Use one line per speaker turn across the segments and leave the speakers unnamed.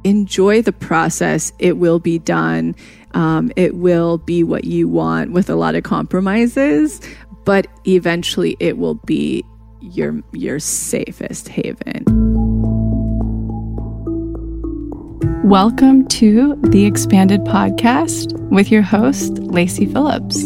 enjoy the process. It will be done. It will be what you want with a lot of compromises, but eventually it will be your safest haven.
Welcome to the Expanded Podcast with your host, Lacey Phillips.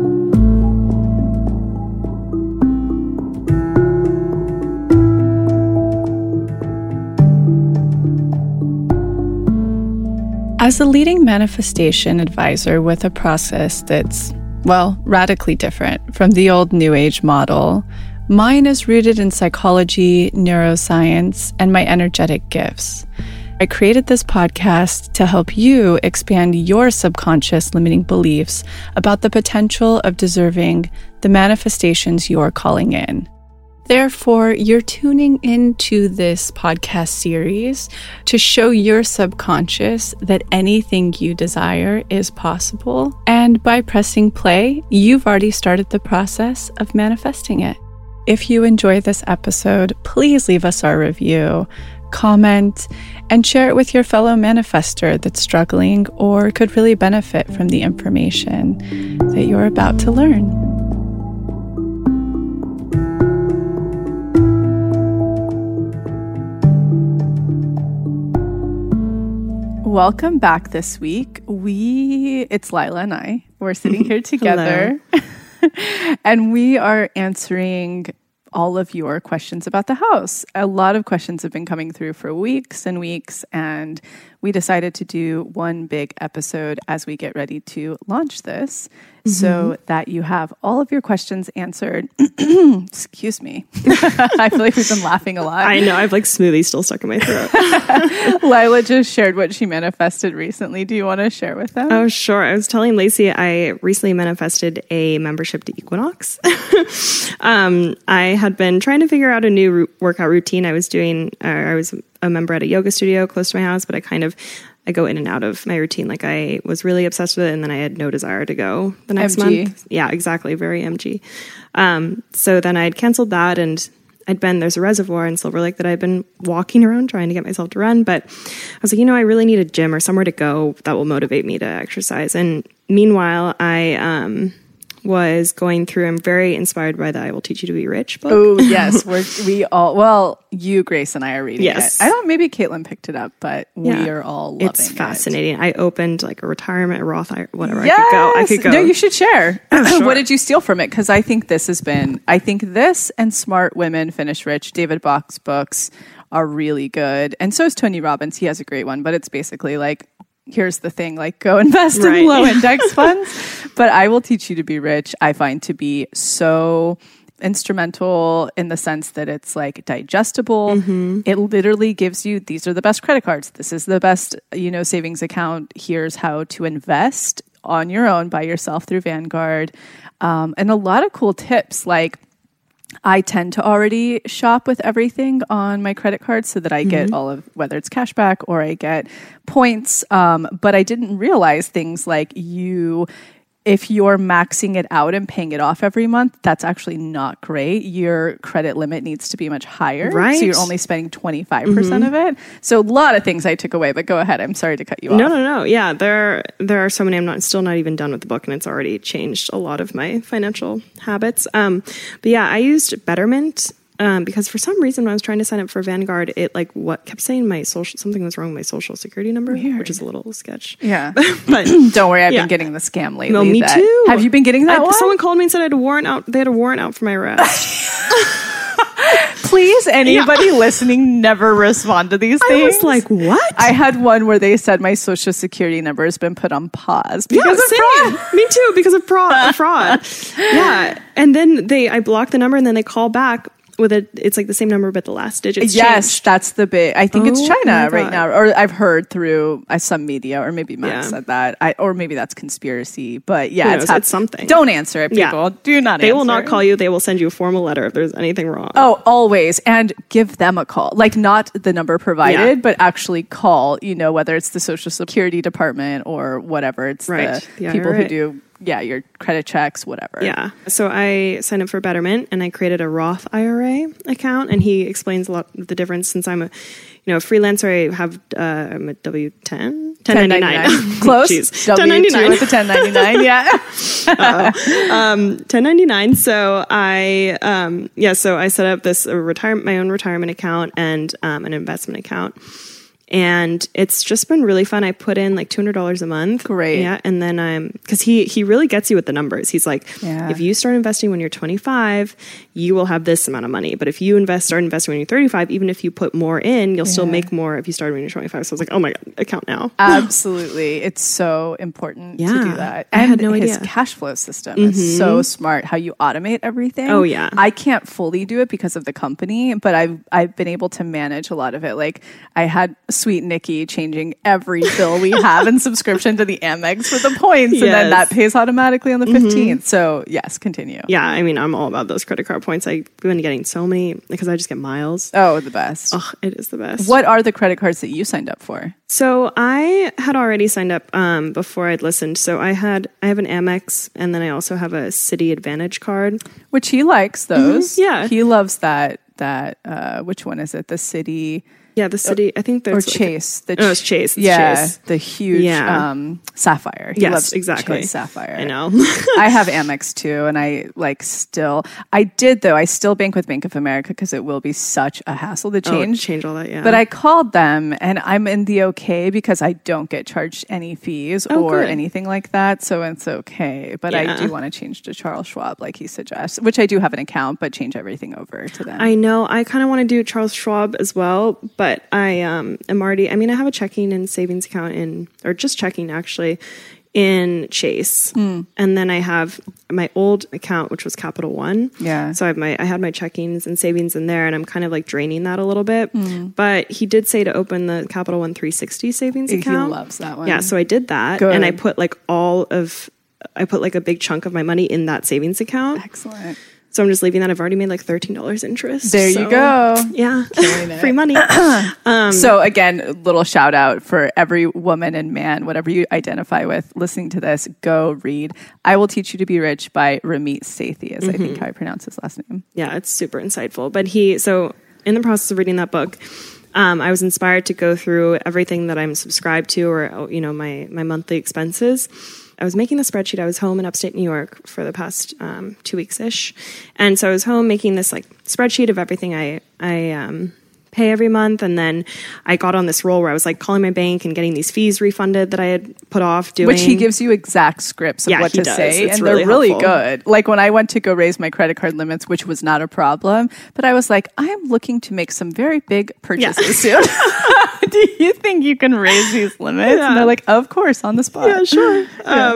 As a leading manifestation advisor with a process that's, well, radically different from the old New Age model, mine is rooted in psychology, neuroscience, and my energetic gifts. I created this podcast to help you expand your subconscious limiting beliefs about the potential of deserving the manifestations you're calling in. Therefore, you're tuning into this podcast series to show your subconscious that anything you desire is possible. And by pressing play, you've already started the process of manifesting it. If you enjoy this episode, please leave us a review, comment, and share it with your fellow manifester that's struggling or could really benefit from the information that you're about to learn. Welcome back this week. It's Lila and I. We're sitting here together and we are answering all of your questions about the house. A lot of questions have been coming through for weeks and weeks, and we decided to do one big episode as we get ready to launch this so that you have all of your questions answered. Excuse me. I feel like we've been laughing a lot.
I know. I have like smoothie still stuck in my throat.
Lila just shared what she manifested recently. Do you want to share with them?
Oh, sure. I was telling Lacey I recently manifested a membership to Equinox. I had been trying to figure out a new workout routine. I was a member at a yoga studio close to my house, but I go in and out of my routine. Like I was really obsessed with it, and then I had no desire to go the next month. Yeah, exactly. Very MG. So then I'd canceled that, and there's a reservoir in Silver Lake that I'd been walking around trying to get myself to run. But I was like, I really need a gym or somewhere to go that will motivate me to exercise. And meanwhile, I was going through, I'm very inspired by the I Will Teach You to Be Rich book.
Oh, yes. You, Grace, and I are reading it. I don't, maybe Caitlin picked it up, but we are all loving it.
It's fascinating. I opened like a retirement, a Roth, whatever. Yes! I could go.
No, you should share.
Oh, sure.
What did you steal from it? Because I think this and Smart Women Finish Rich, David Bach's books are really good. And so is Tony Robbins. He has a great one, but it's basically like, here's the thing, like go invest in low index funds. But I Will Teach You to Be Rich, I find to be so instrumental in the sense that it's like digestible. It literally gives you, these are the best credit cards. This is the best, savings account. Here's how to invest on your own by yourself through Vanguard. And a lot of cool tips, like I tend to already shop with everything on my credit card so that I get all of, whether it's cash back or I get points. But I didn't realize things like if you're maxing it out and paying it off every month, that's actually not great. Your credit limit needs to be much higher.
Right.
So you're only spending 25% of it. So a lot of things I took away, but go ahead. I'm sorry to cut you off.
No. Yeah, there are so many. I'm still not even done with the book, and it's already changed a lot of my financial habits. But yeah, I used Betterment. Because for some reason when I was trying to sign up for Vanguard, it kept saying something was wrong with my social security number, which is a little sketch.
Yeah.
But
don't worry, I've been getting the scam lately.
No, me too.
Have you been getting that one?
Someone called me and said they had a warrant out for my arrest.
Please, anybody listening, never respond to these things.
I was like, what?
I had one where they said my social security number has been put on pause because of fraud.
Me too, because of fraud. Yeah. And then I blocked the number, and then they call back with it's like the same number, but the last digit's changed.
That's the big. I think it's China right now, or I've heard through some media, or maybe Matt said that, or maybe that's conspiracy. But yeah,
it's something.
Don't answer it, people. Yeah. Do not.
They will not call you. They will send you a formal letter if there's anything wrong.
Oh, always, and give them a call. Like not the number provided, but actually call. Whether it's the Social Security Department or whatever. It's the people who do. Yeah, your credit checks, whatever.
Yeah. So I signed up for Betterment, and I created a Roth IRA account, and he explains a lot of the difference since I'm freelancer, I have, I'm a W-10, 1099.
Close.
Jeez.
1099 with the 1099. Yeah.
1099. So I set up this my own retirement account and an investment account. And it's just been really fun. I put in like $200 a month.
Great.
Yeah. And then because he really gets you with the numbers. He's like, if you start investing when you're 25, you will have this amount of money. But if you start investing when you're 35, even if you put more in, you'll still make more if you started when you're 25. So I was like, oh my God, account now.
Absolutely. It's so important to do that. And
I had no idea.
His cash flow system is so smart. How you automate everything.
Oh yeah.
I can't fully do it because of the company, but I've been able to manage a lot of it. Like I had Sweet Nikki changing every bill we have in subscription to the Amex for the points, and then that pays automatically on the 15th. So yes, continue.
Yeah, I mean, I'm all about those credit card points. I've been getting so many because I just get miles.
Oh, the best.
Oh, it is the best.
What are the credit cards that you signed up for?
So I had already signed up before I'd listened. So I have an Amex, and then I also have a Citi Advantage card,
which he likes those.
Yeah,
he loves that. Which one is it? The Citi.
Yeah, the Citi. I think there's
Chase.
It's Chase. It's Chase.
The huge Sapphire. He loves
exactly.
Chase Sapphire.
I know.
I have Amex too, and I still bank with Bank of America because it will be such a hassle to change
all that. Yeah,
but I called them, and I'm in the okay because I don't get charged any fees or anything like that, so it's okay. But I do want to change to Charles Schwab, like he suggests, which I do have an account, but change everything over to them.
I know. I kind of want to do Charles Schwab as well. But I am already, I have a checking and savings account or just checking actually, in Chase. And then I have my old account, which was Capital One.
Yeah.
So I had my checkings and savings in there, and I'm kind of like draining that a little bit. But he did say to open the Capital One 360 savings account.
He loves that one.
Yeah. So I did that.
Good.
And I put like a big chunk of my money in that savings account.
Excellent.
So I'm just leaving that. I've already made like $13 interest.
There you go.
Yeah. Free money.
So again, little shout out for every woman and man, whatever you identify with, listening to this, go read I Will Teach You to Be Rich by Ramit Sethi, is I think how I pronounce his last name.
Yeah, it's super insightful. But so in the process of reading that book, I was inspired to go through everything that I'm subscribed to, or, my monthly expenses. I was making the spreadsheet. I was home in upstate New York for the past 2 weeks-ish. And so I was home making this like spreadsheet of everything I pay every month. And then I got on this roll where I was like calling my bank and getting these fees refunded that I had put off doing.
Which he gives you exact scripts of what to say. It's and they're really good. Like when I went to go raise my credit card limits, which was not a problem, but I was like, I am looking to make some very big purchases soon. Do you think you can raise these limits? Yeah. And they're like, of course, on the spot.
Yeah, sure.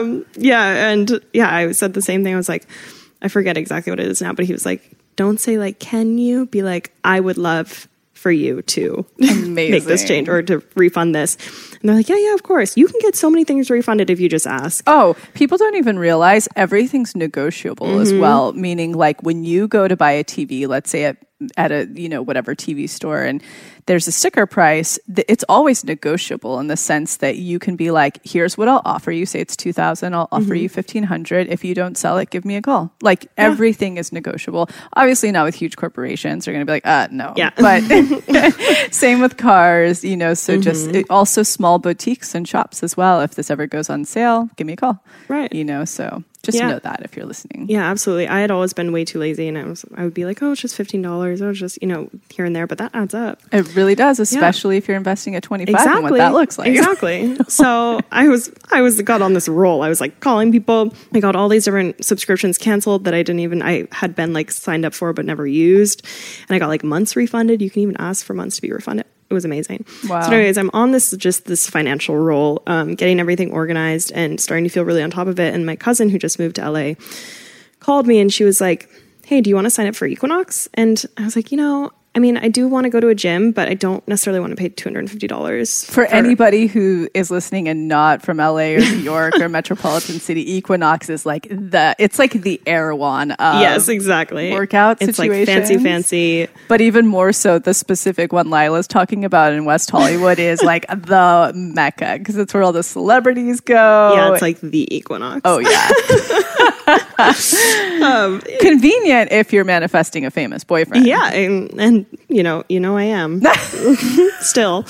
I said the same thing. I was like, I forget exactly what it is now, but he was like, don't say like, can you? Be like, I would love for you to make this change or to refund this. And they're like, yeah, of course. You can get so many things refunded if you just ask.
Oh, people don't even realize everything's negotiable as well. Meaning like when you go to buy a TV, let's say at a, whatever TV store, and there's a sticker price, it's always negotiable in the sense that you can be like, here's what I'll offer you. Say it's $2,000. I'll offer you $1,500. If you don't sell it, give me a call. Like everything is negotiable. Obviously not with huge corporations. They're going to be like, no. Yeah. But same with cars, so just also small boutiques and shops as well. If this ever goes on sale, give me a call.
Right.
So just know that if you're listening.
Yeah, absolutely. I had always been way too lazy, and I would be like, oh, it's just $15. Or just, here and there, but that adds up.
It really does, especially if you're investing at 25 and what that looks like.
Exactly. So I got on this roll. I was like calling people. I got all these different subscriptions canceled that I had been like signed up for but never used. And I got like months refunded. You can even ask for months to be refunded. It was amazing.
Wow.
So anyways, I'm on this financial roll, getting everything organized and starting to feel really on top of it. And my cousin who just moved to LA called me and she was like, hey, do you want to sign up for Equinox? And I was like, I do want to go to a gym, but I don't necessarily want to pay $250.
For anybody who is listening and not from LA or New York or metropolitan city, Equinox is like it's like the Erewhon of
yes, exactly.
workout
it's
situations.
Like fancy.
But even more so, the specific one Lila's talking about in West Hollywood is like the Mecca because it's where all the celebrities go.
Yeah, it's like the Equinox.
Oh, yeah. Convenient if you're manifesting a famous boyfriend.
Yeah, and And you know I am still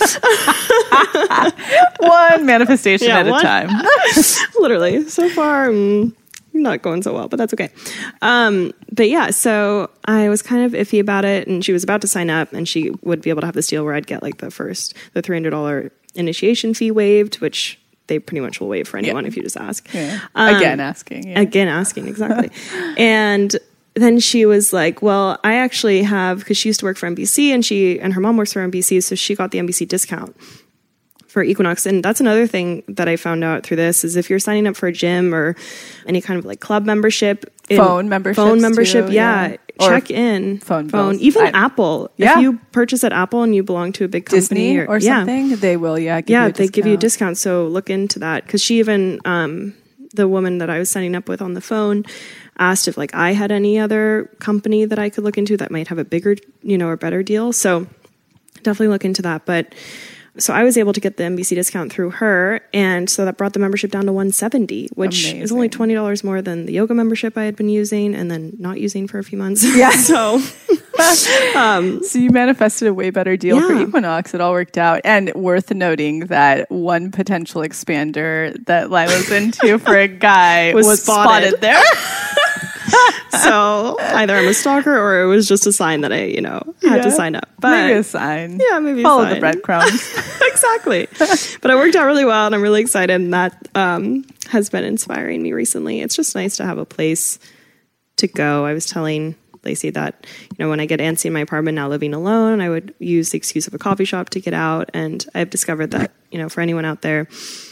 one manifestation at a time.
Literally. So far, not going so well, but that's okay. But yeah, so I was kind of iffy about it, and she was about to sign up, and she would be able to have this deal where I'd get like the $300 initiation fee waived, which they pretty much will waive for anyone if you just ask.
Yeah. Again asking,
exactly. And then she was like, well, I actually have, because she used to work for NBC, and her mom works for NBC, so she got the NBC discount for Equinox. And that's another thing that I found out through this is if you're signing up for a gym or any kind of like club membership,
phone membership,
yeah. Check in.
Phone.
Even Apple. Yeah. If you purchase at Apple and you belong to a big company
Disney or something, they will, give you a discount.
They give you a discount. So look into that. Because she even, the woman that I was signing up with on the phone asked if like I had any other company that I could look into that might have a bigger, or better deal. So definitely look into that. But so I was able to get the NBC discount through her, and so that brought the membership down to $170, which is only $20 more than the yoga membership I had been using and then not using for a few months.
Yeah.
So
you manifested a way better deal for Equinox. It all worked out. And worth noting that one potential expander that Lila's into for a guy was spotted there.
So either I'm a stalker or it was just a sign that I, had to sign up. But
maybe a sign.
Yeah, maybe
follow
a sign.
the breadcrumbs.
Exactly. But it worked out really well, and I'm really excited. And that has been inspiring me recently. It's just nice to have a place to go. I was telling Lacey that, when I get antsy in my apartment now living alone, I would use the excuse of a coffee shop to get out. And I've discovered that, for anyone out there,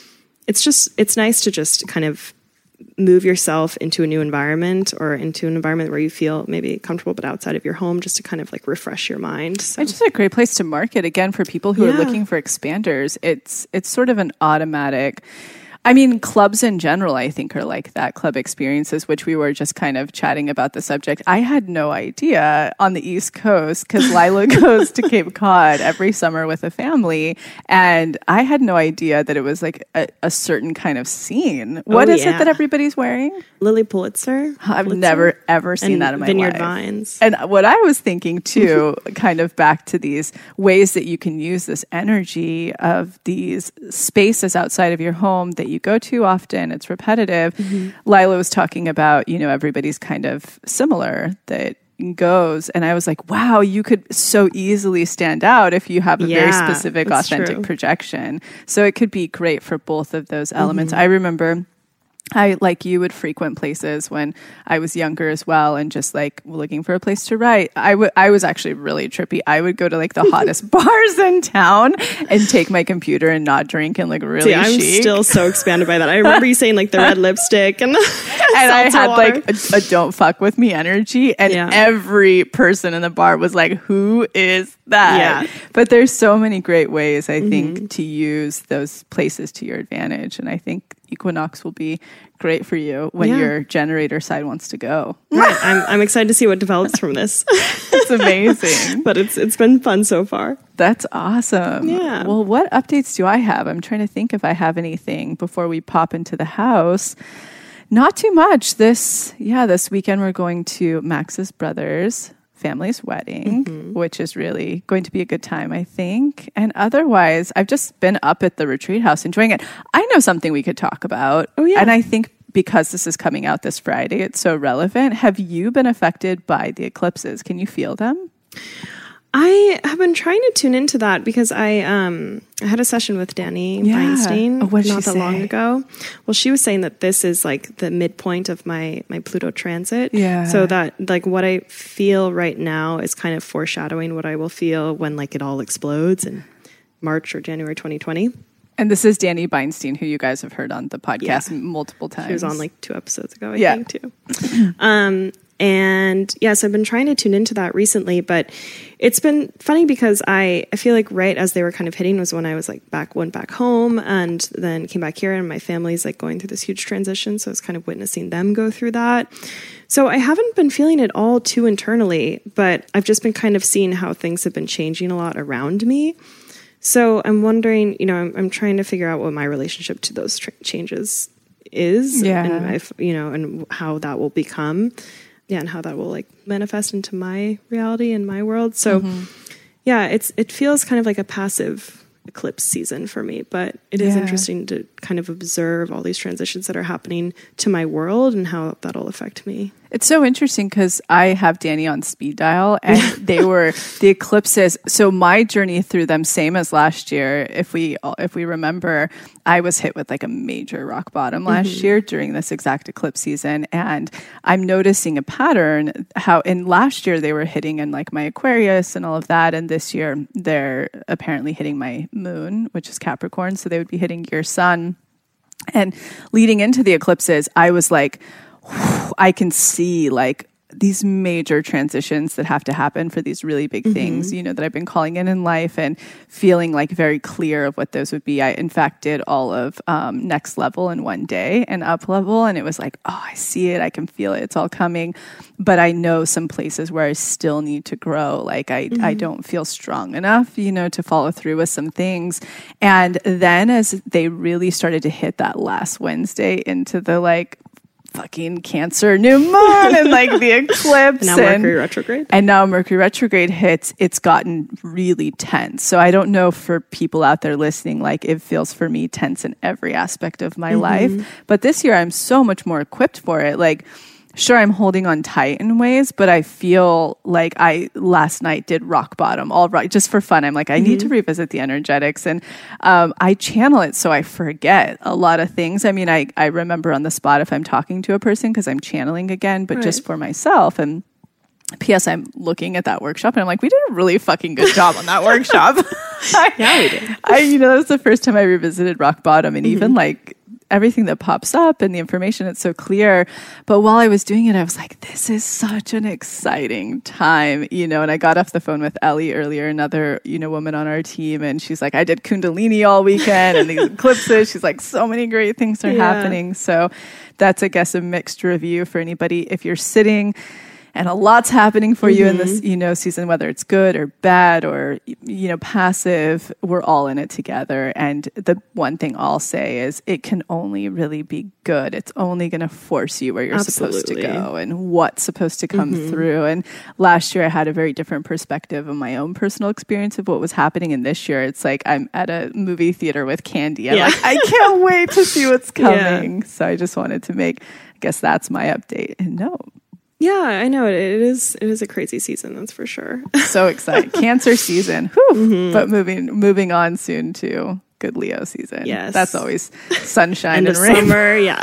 it's nice to just kind of move yourself into a new environment or into an environment where you feel maybe comfortable but outside of your home, just to kind of like refresh your mind. So.
It's just a great place to market again for people who are looking for expanders. It's sort of an automatic. I mean, clubs in general, I think, are like that. Club experiences, which we were just kind of chatting about the subject. I had no idea on the East Coast because Lila goes to Cape Cod every summer with a family. And I had no idea that it was like a certain kind of scene. What is it that everybody's wearing?
Lily Pulitzer.
I've never, ever seen that in my
Vineyard
life.
Vines.
And what I was thinking too, kind of back to these ways that you can use this energy of these spaces outside of your home that you go to often, it's repetitive. Lila was talking about, everybody's kind of similar that goes. And I was like, wow, you could so easily stand out if you have a very specific, authentic projection. So it could be great for both of those elements. I remember I, like you, would frequent places when I was younger as well, and just like looking for a place to write. I was actually really trippy. I would go to like the hottest bars in town and take my computer and not drink and like really
I'm
chic.
Still so expanded by that. I remember you saying like the red lipstick and
I had water. Like a don't fuck with me energy, and every person in the bar was like, who is that? Yeah. But there's so many great ways, I think, to use those places to your advantage. And I think Equinox will be great for you when your generator side wants to go.
Right. I'm excited to see what develops from this.
It's amazing.
But it's been fun so far.
That's awesome.
Yeah.
Well, what updates do I have? I'm trying to think if I have anything before we pop into the house. Not too much. This weekend we're going to Max's brother's family's wedding, which is really going to be a good time, I think. And otherwise, I've just been up at the retreat house enjoying it. I know something we could talk about. Oh, yeah. And I think because this is coming out this Friday, it's so relevant. Have you been affected by the eclipses? Can you feel them?
I have been trying to tune into that because I had a session with Danny Feinstein not that long ago. Well, she was saying that this is like the midpoint of my Pluto transit. Yeah. So that like what I feel right now is kind of foreshadowing what I will feel when like it all explodes in March or January 2020.
And this is Danny Feinstein, who you guys have heard on the podcast multiple times.
She was on like 2 episodes ago, I think, too. And yes, I've been trying to tune into that recently, but it's been funny because I feel like right as they were kind of hitting was when I was like went back home and then came back here, and my family's like going through this huge transition. So I was kind of witnessing them go through that. So I haven't been feeling it all too internally, but I've just been kind of seeing how things have been changing a lot around me. So I'm wondering, I'm trying to figure out what my relationship to those changes is, and if, and how that will become. and how that will like manifest into my reality and my world. So yeah, it feels kind of like a passive eclipse season for me, but it is interesting to kind of observe all these transitions that are happening to my world and how that'll affect me.
It's so interesting because I have Danny on speed dial, and they were the eclipses. So my journey through them, same as last year. If we remember, I was hit with like a major rock bottom last year during this exact eclipse season, and I'm noticing a pattern. How in last year they were hitting in like my Aquarius and all of that, and this year they're apparently hitting my moon, which is Capricorn. So they would be hitting your sun. And leading into the eclipses, I was like, I can see like these major transitions that have to happen for these really big things, you know, that I've been calling in life, and feeling like very clear of what those would be. I, in fact, did all of Next Level in one day and Up Level. And it was like, oh, I see it. I can feel it. It's all coming. But I know some places where I still need to grow. Like I don't feel strong enough, you know, to follow through with some things. And then as they really started to hit that last Wednesday into the like fucking Cancer new moon and like the eclipse,
now Mercury retrograde.
And now Mercury retrograde hits, it's gotten really tense. So I don't know for people out there listening, like it feels for me tense in every aspect of my life. But this year I'm so much more equipped for it. Like, sure, I'm holding on tight in ways, but I feel like I last night did rock bottom, all right, just for fun. I'm like, I need to revisit the energetics, and I channel it so I forget a lot of things. I mean, I remember on the spot if I'm talking to a person because I'm channeling again, but just for myself. And P.S. I'm looking at that workshop and I'm like, we did a really fucking good job on that workshop.
Yeah, we did.
You know, that was the first time I revisited rock bottom, and even like everything that pops up and the information, it's so clear. But while I was doing it, I was like, this is such an exciting time, you know. And I got off the phone with Ellie earlier, another, you know, woman on our team, and she's like, I did Kundalini all weekend and these eclipses. She's like, so many great things are happening. So that's, I guess, a mixed review for anybody. If you're sitting and a lot's happening for you in this, you know, season, whether it's good or bad or, you know, passive, we're all in it together. And the one thing I'll say is it can only really be good. It's only going to force you where you're supposed to go and what's supposed to come through. And last year I had a very different perspective of my own personal experience of what was happening. And this year it's like I'm at a movie theater with candy. I'm like, I can't wait to see what's coming. So I just wanted to make, I guess that's my update. And no.
Yeah, I know it is a crazy season, that's for sure.
So excited. Cancer season. Whew. But moving on soon to good Leo season.
Yes.
That's always sunshine and rain.
Summer, yeah.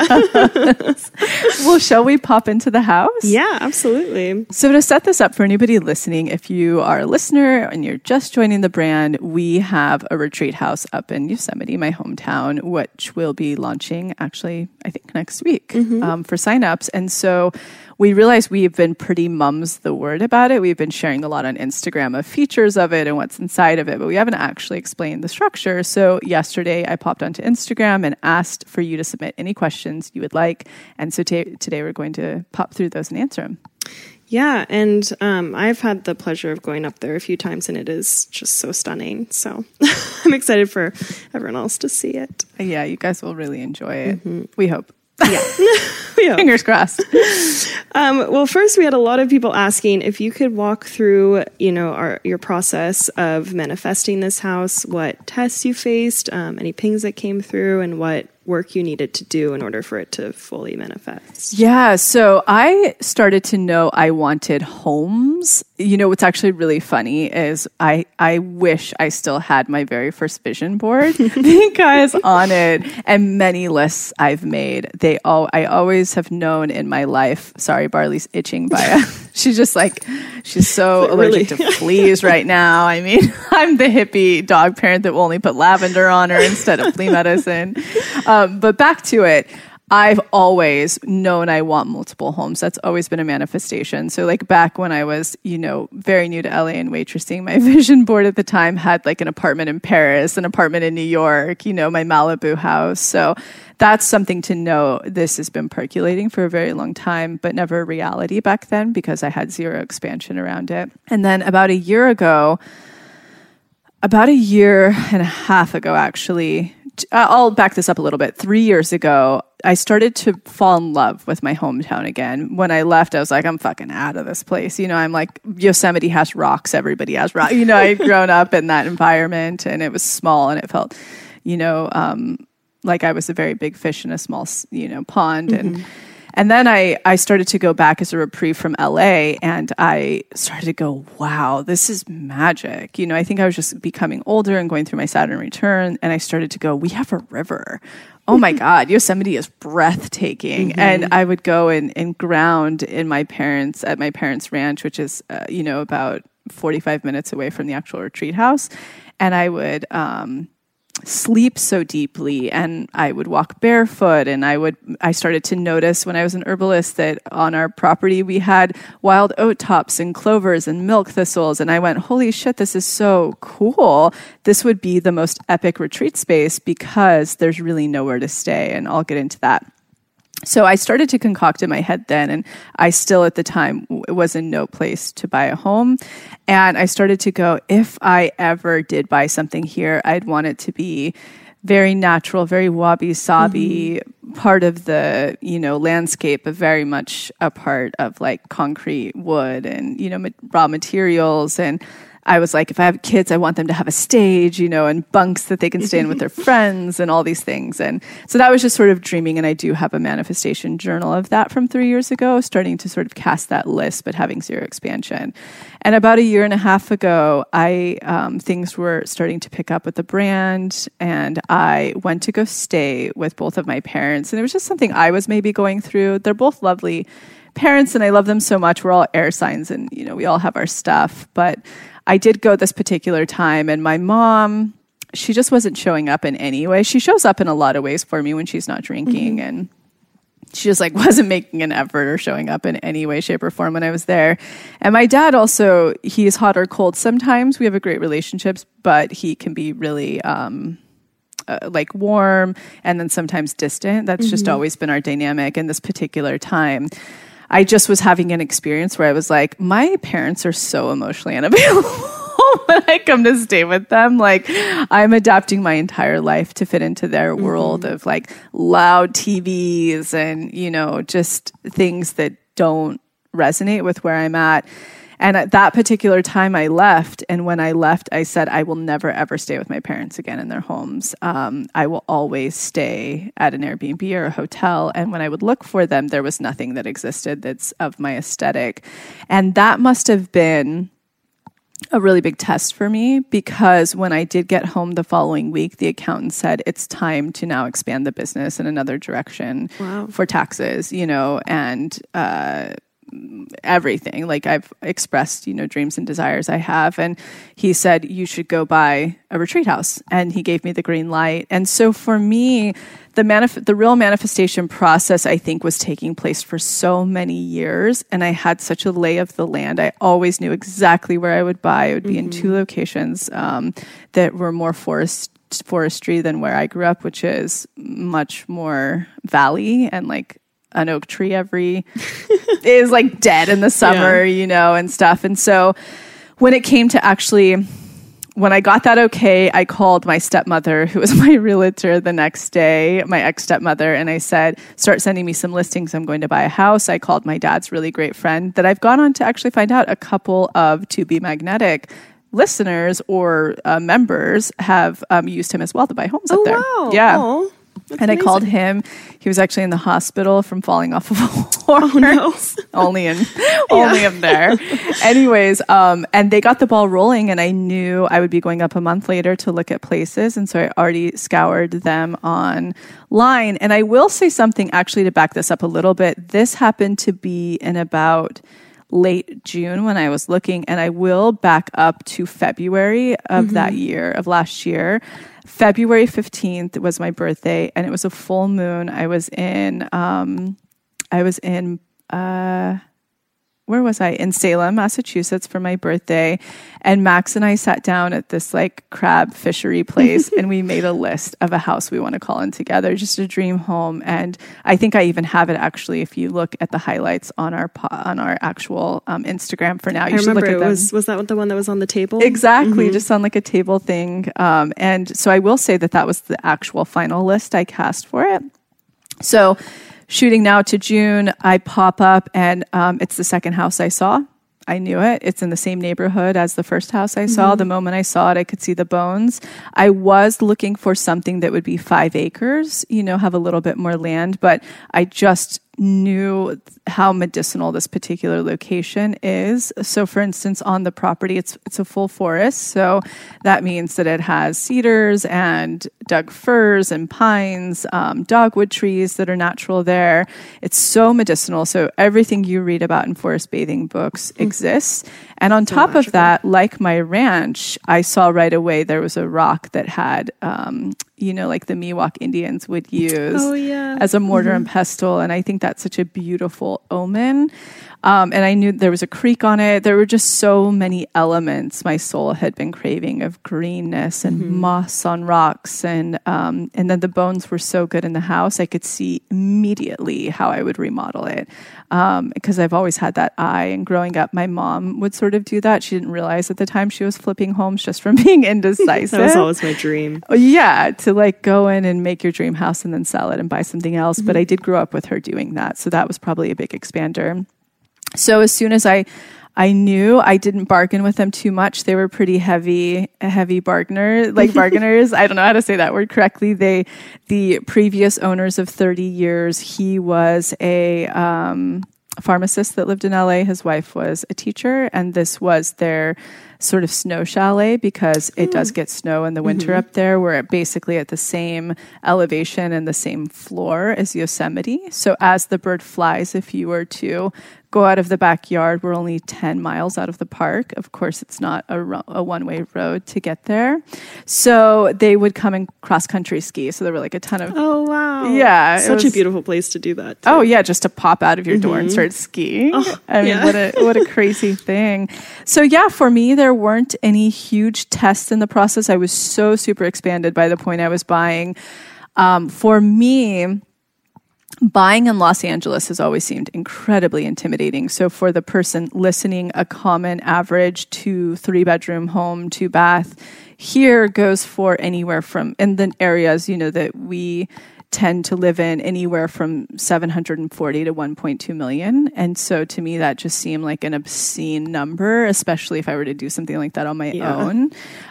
Well, shall we pop into the house?
Yeah, absolutely.
So to set this up for anybody listening, if you are a listener and you're just joining the brand, we have a retreat house up in Yosemite, my hometown, which will be launching actually, I think next week for signups. And so we realized we've been pretty mums the word about it. We've been sharing a lot on Instagram of features of it and what's inside of it, but we haven't actually explained the structure. So yesterday I popped onto Instagram and asked for you to submit any questions you would like. And so today we're going to pop through those and answer them.
Yeah, and I've had the pleasure of going up there a few times, and it is just so stunning. So I'm excited for everyone else to see it.
Yeah, you guys will really enjoy it. We hope.
Yeah.
Fingers crossed.
Well, first we had a lot of people asking if you could walk through, you know, your process of manifesting this house, what tests you faced, any pings that came through, and what work you needed to do in order for it to fully manifest.
Yeah. So I started to know I wanted homes. You know, what's actually really funny is I wish I still had my very first vision board because on it and many lists I've made, I always have known in my life, sorry, Barley's itching by she's just like, she's so allergic to fleas right now. I mean, I'm the hippie dog parent that will only put lavender on her instead of flea medicine. But back to it, I've always known I want multiple homes. That's always been a manifestation. So like back when I was, you know, very new to LA and waitressing, my vision board at the time had like an apartment in Paris, an apartment in New York, you know, my Malibu house. So that's something to know. This has been percolating for a very long time, but never a reality back then because I had zero expansion around it. And then about a year ago, about a year and a half ago, actually, I'll back this up a little bit. 3 years ago, I started to fall in love with my hometown again. When I left, I was like, I'm fucking out of this place. You know, I'm like, Yosemite has rocks. Everybody has rocks. You know, I'd grown up in that environment and it was small and it felt, you know, like I was a very big fish in a small, you know, pond. And then I started to go back as a reprieve from LA and I started to go, wow, this is magic. You know, I think I was just becoming older and going through my Saturn return. And I started to go, we have a river. Oh my God, Yosemite is breathtaking. And I would go and ground at my parents' ranch, which is, you know, about 45 minutes away from the actual retreat house. And I would, sleep so deeply and I would walk barefoot and I started to notice when I was an herbalist that on our property we had wild oat tops and clovers and milk thistles and I went, holy shit, this is so cool. This would be the most epic retreat space because there's really nowhere to stay, and I'll get into that. So I started to concoct in my head then, and I still at the time was in no place to buy a home. And I started to go, if I ever did buy something here, I'd want it to be very natural, very wabi-sabi, part of the, you know, landscape, but very much a part of like concrete, wood, and, you know, raw materials. And I was like, if I have kids, I want them to have a stage, you know, and bunks that they can stay in with their friends and all these things. And so that was just sort of dreaming. And I do have a manifestation journal of that from 3 years ago, starting to sort of cast that list, but having zero expansion. And about a year and a half ago, things were starting to pick up with the brand. And I went to go stay with both of my parents. And it was just something I was maybe going through. They're both lovely parents and I love them so much. We're all air signs and, you know, we all have our stuff. But I did go this particular time and my mom, she just wasn't showing up in any way. She shows up in a lot of ways for me when she's not drinking and she just like wasn't making an effort or showing up in any way, shape or form when I was there. And my dad also, he's hot or cold. Sometimes we have a great relationship, but he can be really like warm and then sometimes distant. That's just always been our dynamic. In this particular time, I just was having an experience where I was like, my parents are so emotionally unavailable when I come to stay with them. Like, I'm adapting my entire life to fit into their world of like loud TVs and, you know, just things that don't resonate with where I'm at. And at that particular time I left. And when I left, I said, I will never, ever stay with my parents again in their homes. I will always stay at an Airbnb or a hotel. And when I would look for them, there was nothing that existed that's of my aesthetic. And that must have been a really big test for me because when I did get home the following week, the accountant said, it's time to now expand the business in another direction for taxes, you know, and, everything. Like I've expressed, you know, dreams and desires I have. And he said, you should go buy a retreat house. And he gave me the green light. And so for me, the real manifestation process, I think, was taking place for so many years. And I had such a lay of the land. I always knew exactly where I would buy. It would be in two locations that were more forestry than where I grew up, which is much more valley and like an oak tree is like dead in the summer, you know, and stuff. And so when it came to when I got that okay, I called my stepmother, who was my realtor the next day, my ex-stepmother, and I said, start sending me some listings. I'm going to buy a house. I called my dad's really great friend that I've gone on to actually find out a couple of To Be Magnetic listeners or members have used him as well to buy homes up there.
Wow.
Yeah.
Oh. That's
and
amazing.
I called him. He was actually in the hospital from falling off of a horse.
Oh, no.
only up there. Anyways, and they got the ball rolling, and I knew I would be going up a month later to look at places, and so I already scoured them online. And I will say something actually to back this up a little bit. This happened to be in about late June when I was looking, and I will back up to February of that year, of last year. February 15th was my birthday, and it was a full moon. I was in where was I? In Salem, Massachusetts for my birthday. And Max and I sat down at this like crab fishery place and we made a list of a house we want to call in together, just a dream home. And I think I even have it actually. If you look at the highlights on our actual Instagram for now, you should look at them.
Was that the one that was on the table?
Exactly, just on like a table thing. And so I will say that was the actual final list I cast for it. So shooting now to June, I pop up and it's the second house I saw. I knew it. It's in the same neighborhood as the first house I saw. The moment I saw it, I could see the bones. I was looking for something that would be 5 acres, have a little bit more land, but I just knew how medicinal this particular location is. So for instance, on the property, it's a full forest. So that means that it has cedars and Doug firs and pines, dogwood trees that are natural there. It's so medicinal. So everything you read about in forest bathing books exists. And on top of that, like my ranch, I saw right away there was a rock that had, like the Miwok Indians would use as a mortar and pestle. And I think that's such a beautiful omen. And I knew there was a creek on it. There were just so many elements my soul had been craving of greenness and moss on rocks. And then the bones were so good in the house. I could see immediately how I would remodel it. Because I've always had that eye. And growing up, my mom would sort of do that. She didn't realize at the time she was flipping homes just from being indecisive.
That was always my dream.
Yeah, to like go in and make your dream house and then sell it and buy something else. But I did grow up with her doing that. So that was probably a big expander. So as soon as I knew, I didn't bargain with them too much. They were pretty heavy bargainers. I don't know how to say that word correctly. The previous owners of 30 years, he was a pharmacist that lived in LA. His wife was a teacher, and this was their sort of snow chalet because it does get snow in the winter up there. We're basically at the same elevation and the same floor as Yosemite. So as the bird flies, if you were to go out of the backyard, we're only 10 miles out of the park. Of course, it's not a one-way road to get there. So they would come and cross-country ski. So there were like a ton of...
Oh, wow.
Yeah.
Such a beautiful place to do that, too.
Oh, yeah, just to pop out of your door and start skiing.
Oh,
I mean, what a crazy thing. So yeah, for me, there weren't any huge tests in the process. I was so super expanded by the point I was buying. For me... buying in Los Angeles has always seemed incredibly intimidating. So for the person listening, a common average 2-3-bedroom home, 2-bath here goes for anywhere from, in the areas, that we tend to live in, anywhere from $740,000 to $1.2 million. And so to me, that just seemed like an obscene number, especially if I were to do something like that on my own.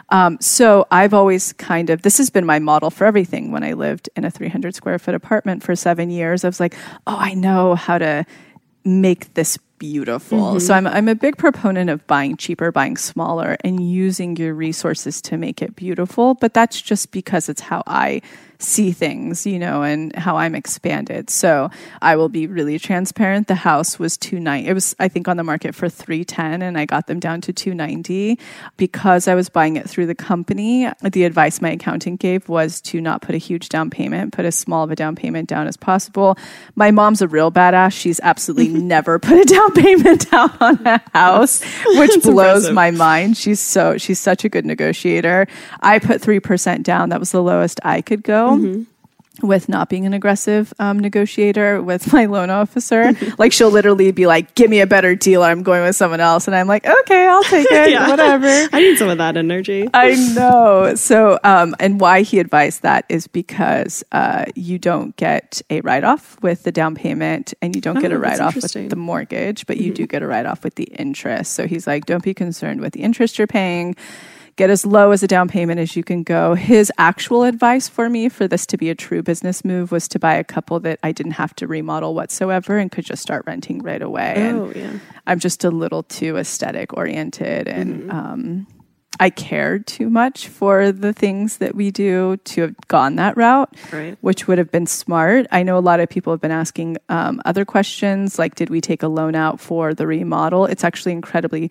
So I've always this has been my model for everything. When I lived in a 300 square foot apartment for 7 years, I was like, oh, I know how to make this beautiful. So I'm a big proponent of buying cheaper, buying smaller, and using your resources to make it beautiful. But that's just because it's how I see things, and how I'm expanded. So I will be really transparent. The house was $290. It was, I think, on the market for $310, and I got them down to $290 because I was buying it through the company. The advice my accountant gave was to not put a huge down payment, put as small of a down payment down as possible. My mom's a real badass. She's absolutely never put a down payment down on a house, which blows my mind. She's such a good negotiator. I put 3% down. That was the lowest I could go. With not being an aggressive negotiator with my loan officer. Like she'll literally be like, give me a better deal or I'm going with someone else. And I'm like, okay, I'll take it, whatever.
I need some of that energy.
I know. So, and why he advised that is because you don't get a write-off with the down payment and you don't get a write-off with the mortgage, but you do get a write-off with the interest. So he's like, don't be concerned with the interest you're paying. Get as low as a down payment as you can go. His actual advice for me for this to be a true business move was to buy a couple that I didn't have to remodel whatsoever and could just start renting right away. I'm just a little too aesthetic oriented and I cared too much for the things that we do to have gone that route, which would have been smart. I know a lot of people have been asking other questions, like did we take a loan out for the remodel? It's actually incredibly,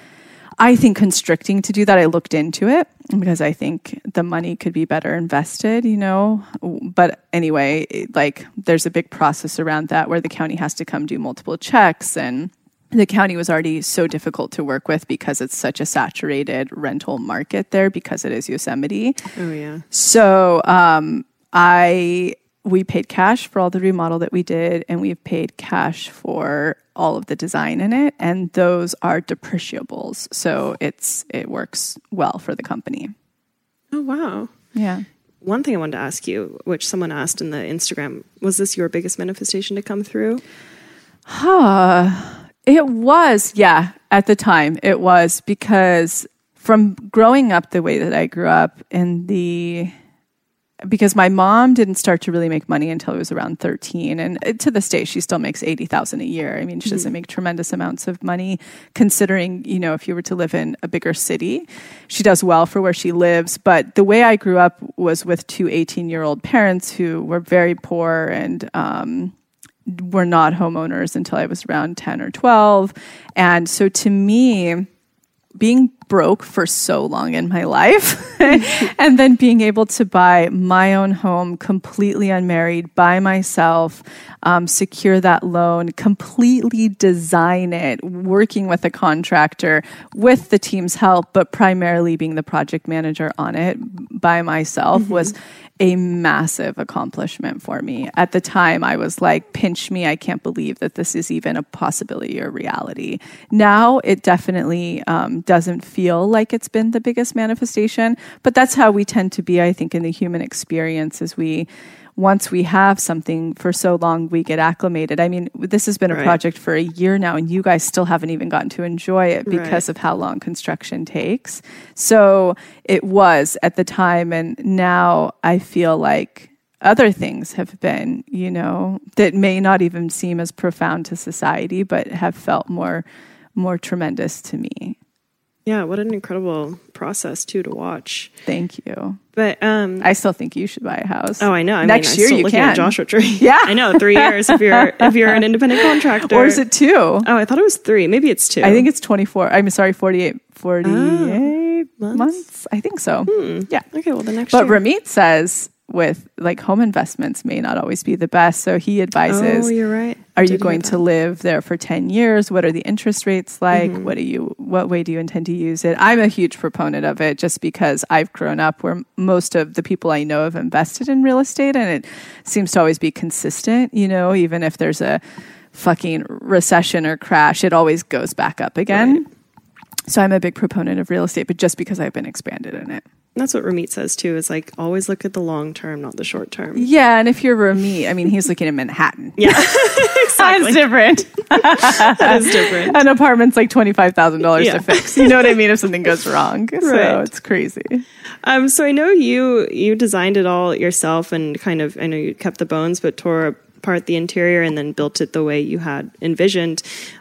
I think, constricting to do that. I looked into it because I think the money could be better invested, But anyway, like there's a big process around that where the county has to come do multiple checks and the county was already so difficult to work with because it's such a saturated rental market there because it is Yosemite.
Oh, yeah.
So we paid cash for all the remodel that we did, and we've paid cash for all of the design in it, and those are depreciables. So it works well for the company.
Oh, wow.
Yeah.
One thing I wanted to ask you, which someone asked in the Instagram, was this your biggest manifestation to come through?
It was, yeah, at the time. It was, because from growing up the way that I grew up because my mom didn't start to really make money until I was around 13. And to this day, she still makes $80,000 a year. I mean, she doesn't make tremendous amounts of money considering, if you were to live in a bigger city. She does well for where she lives. But the way I grew up was with two 18-year-old parents who were very poor and were not homeowners until I was around 10 or 12. And so to me, being broke for so long in my life and then being able to buy my own home completely unmarried by myself, secure that loan, completely design it, working with a contractor with the team's help, but primarily being the project manager on it by myself was a massive accomplishment for me. At the time, I was like, pinch me, I can't believe that this is even a possibility or reality. Now, it definitely doesn't feel like it's been the biggest manifestation, but that's how we tend to be, I think, in the human experience is once we have something for so long, we get acclimated. I mean, this has been a project for a year now, and you guys still haven't even gotten to enjoy it because of how long construction takes. So it was at the time, and now I feel like other things have been, that may not even seem as profound to society, but have felt more tremendous to me.
Yeah, what an incredible process too to watch.
Thank you.
But
I still think you should buy a house.
Oh, I know.
Next year
I'm still
you
looking
can.
at Joshua Tree.
Yeah,
I know. 3 years if you're an independent contractor.
Or is it 2?
Oh, I thought it was 3. Maybe it's 2.
I think it's 24. I'm sorry, 48 months. I think so. Yeah.
Okay. Well, the next.
But
year.
Ramit says with home investments may not always be the best. So he advises.
Oh, you're right.
Are you going to live there for 10 years? What are the interest rates like? What way do you intend to use it? I'm a huge proponent of it just because I've grown up where most of the people I know have invested in real estate, and it seems to always be consistent, even if there's a fucking recession or crash, it always goes back up again. Right. So I'm a big proponent of real estate, but just because I've been expanded in it.
That's what Ramit says too, is like always look at the long term, not the short term.
Yeah, and if you're Ramit, I mean, he's looking at Manhattan.
Yeah, exactly.
That's different.
That is different.
An apartment's like $25,000 to fix. You know what I mean? If something goes wrong.
Right.
So it's crazy.
So I know you designed it all yourself and I know you kept the bones, but tore apart the interior and then built it the way you had envisioned.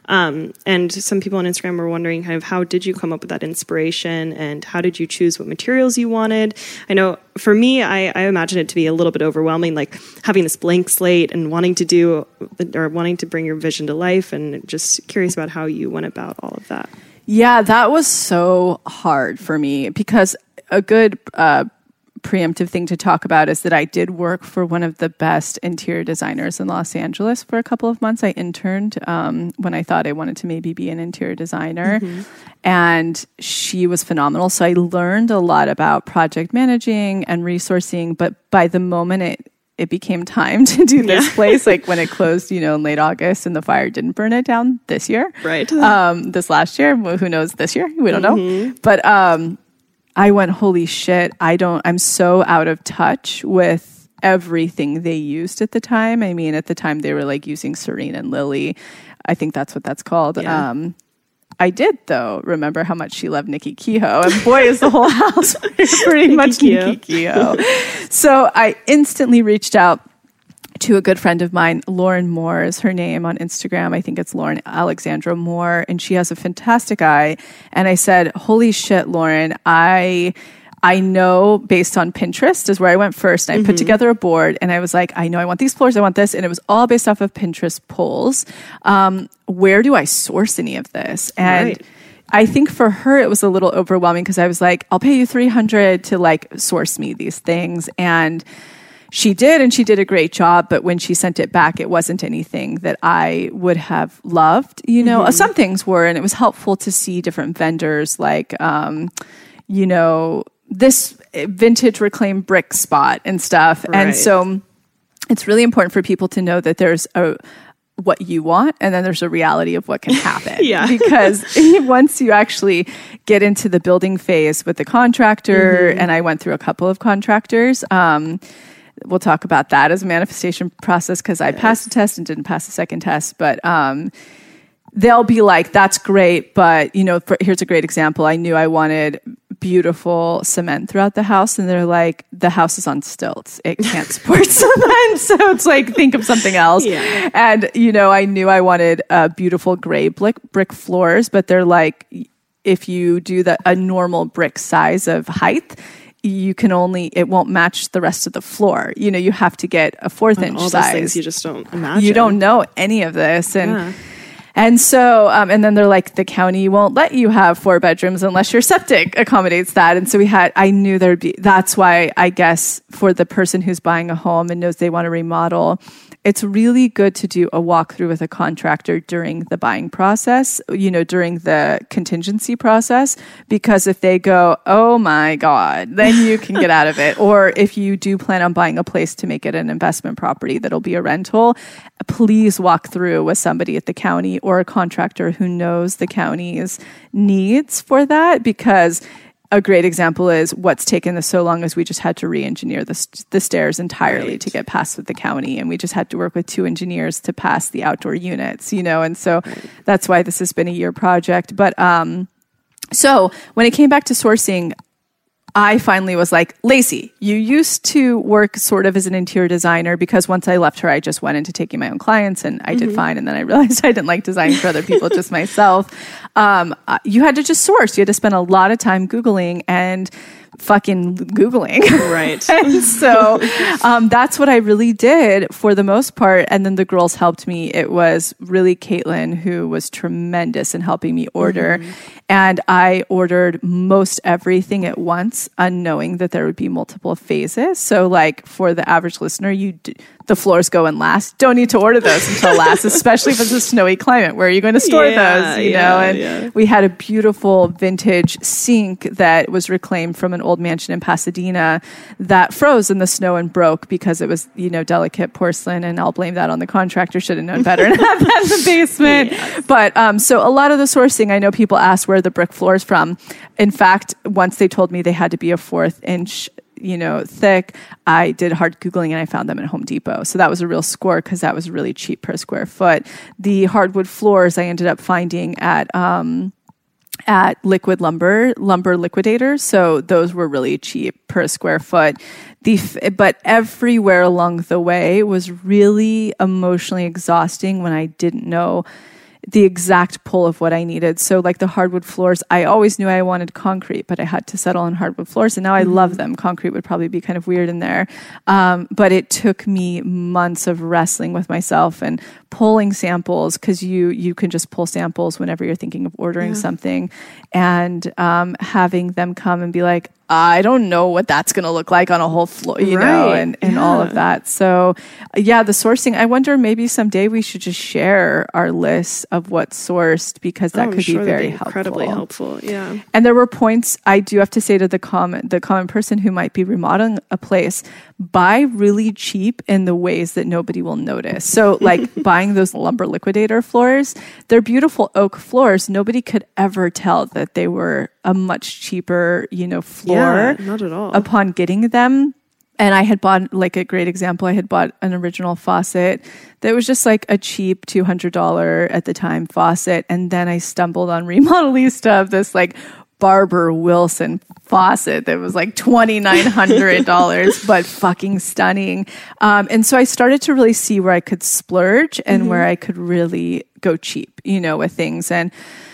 And some people on Instagram were wondering kind of how did you come up with that inspiration and how did you choose what materials you wanted? I know for me, I imagine it to be a little bit overwhelming, like having this blank slate and wanting to bring your vision to life, and just curious about how you went about all of that.
Yeah, that was so hard for me because a good preemptive thing to talk about is that I did work for one of the best interior designers in Los Angeles for a couple of months. I interned when I thought I wanted to maybe be an interior designer, and she was phenomenal. So I learned a lot about project managing and resourcing, but by the moment it became time to do this place, like when it closed, in late August and the fire didn't burn it down this year.
Right.
This last year, who knows this year? We don't know. But I went, holy shit, I'm so out of touch with everything they used at the time. I mean, at the time they were like using Serene and Lily. I think that's what that's called. Yeah. I did, though, remember how much she loved Nikki Kehoe. And boy, is the whole house pretty much Nikki Kehoe. So I instantly reached out to a good friend of mine. Lauren Moore is her name on Instagram. I think it's Lauren Alexandra Moore. And she has a fantastic eye. And I said, holy shit, Lauren, I know based on Pinterest is where I went first. And I put together a board and I was like, I know I want these floors, I want this. And it was all based off of Pinterest polls. Where do I source any of this? And I think for her, it was a little overwhelming because I was like, I'll pay you $300 to source me these things. And she did, and she did a great job. But when she sent it back, it wasn't anything that I would have loved. You know, some things were, and it was helpful to see different vendors like, you know, this vintage reclaimed brick spot and stuff.
Right.
And so it's really important for people to know that there's what you want, and then there's a reality of what can happen.
Yeah.
Because once you actually get into the building phase with the contractor, and I went through a couple of contractors, we'll talk about that as a manifestation process because I passed a test and didn't pass the second test, but they'll be like, that's great, but you know, here's a great example. I knew I wanted beautiful cement throughout the house, and they're like, the house is on stilts, it can't support cement, so it's like, think of something else.
Yeah.
And you know, I knew I wanted beautiful gray brick floors, but they're like, if you do a normal brick size of height, you can it won't match the rest of the floor. You know, you have to get a 4th inch
all
size.
those things you just don't imagine.
You don't know any of this. And so, and then they're like, the county won't let you have 4 bedrooms unless your septic accommodates that. And so I knew that's why I guess for the person who's buying a home and knows they want to remodel, it's really good to do a walkthrough with a contractor during the buying process, you know, during the contingency process, because if they go, oh my God, then you can get out of it. Or if you do plan on buying a place to make it an investment property that'll be a rental, please walk through with somebody at the county or a contractor who knows the county's needs for that, because a great example is what's taken us so long is we just had to re-engineer the stairs entirely to get past with the county, and we just had to work with 2 engineers to pass the outdoor units, you know, and so that's why this has been a year project. But so when it came back to sourcing, I finally was like, Lacey, you used to work sort of as an interior designer, because once I left her, I just went into taking my own clients and I did fine. And then I realized I didn't like designing for other people, just myself. You had to just source. You had to spend a lot of time Googling and fucking Googling.
Right.
And so that's what I really did for the most part. And then the girls helped me. It was really Caitlin who was tremendous in helping me order. And I ordered most everything at once, unknowing that there would be multiple phases. So like for the average listener, the floors go in last. Don't need to order those until last, especially if it's a snowy climate. Where are you going to store those? You know, and we had a beautiful vintage sink that was reclaimed from an old mansion in Pasadena that froze in the snow and broke because it was, you know, delicate porcelain. And I'll blame that on the contractor. Should have known better and have that in the basement. Yes. But so a lot of the sourcing, I know people ask where the brick floor is from. In fact, once they told me they had to be a 4th inch, you know, thick, I did hard Googling and I found them at Home Depot. So that was a real score because that was really cheap per square foot. The hardwood floors I ended up finding at Liquid Lumber Liquidators. So those were really cheap per square foot. But everywhere along the way was really emotionally exhausting when I didn't know the exact pull of what I needed. So like the hardwood floors, I always knew I wanted concrete, but I had to settle on hardwood floors. And now I love them. Concrete would probably be kind of weird in there. But it took me months of wrestling with myself and pulling samples, because you can just pull samples whenever you're thinking of ordering something, and having them come and be like, I don't know what that's going to look like on a whole floor, you know, and all of that. So yeah, the sourcing, I wonder maybe someday we should just share our list of what's sourced, because that could be very helpful.
Incredibly helpful. Yeah.
And there were points I do have to say to the common person who might be remodeling a place, buy really cheap in the ways that nobody will notice. So like buying those Lumber Liquidator floors, they're beautiful oak floors. Nobody could ever tell that they were a much cheaper, you know, floor.
Yeah, not at all.
Upon getting them. And I had bought, like a great example, I had bought an original faucet that was just like a cheap $200 at the time faucet. And then I stumbled on Remodelista of this like Barbara Wilson faucet that was like $2,900, but fucking stunning. And so I started to really see where I could splurge and where I could really go cheap, you know, with things. And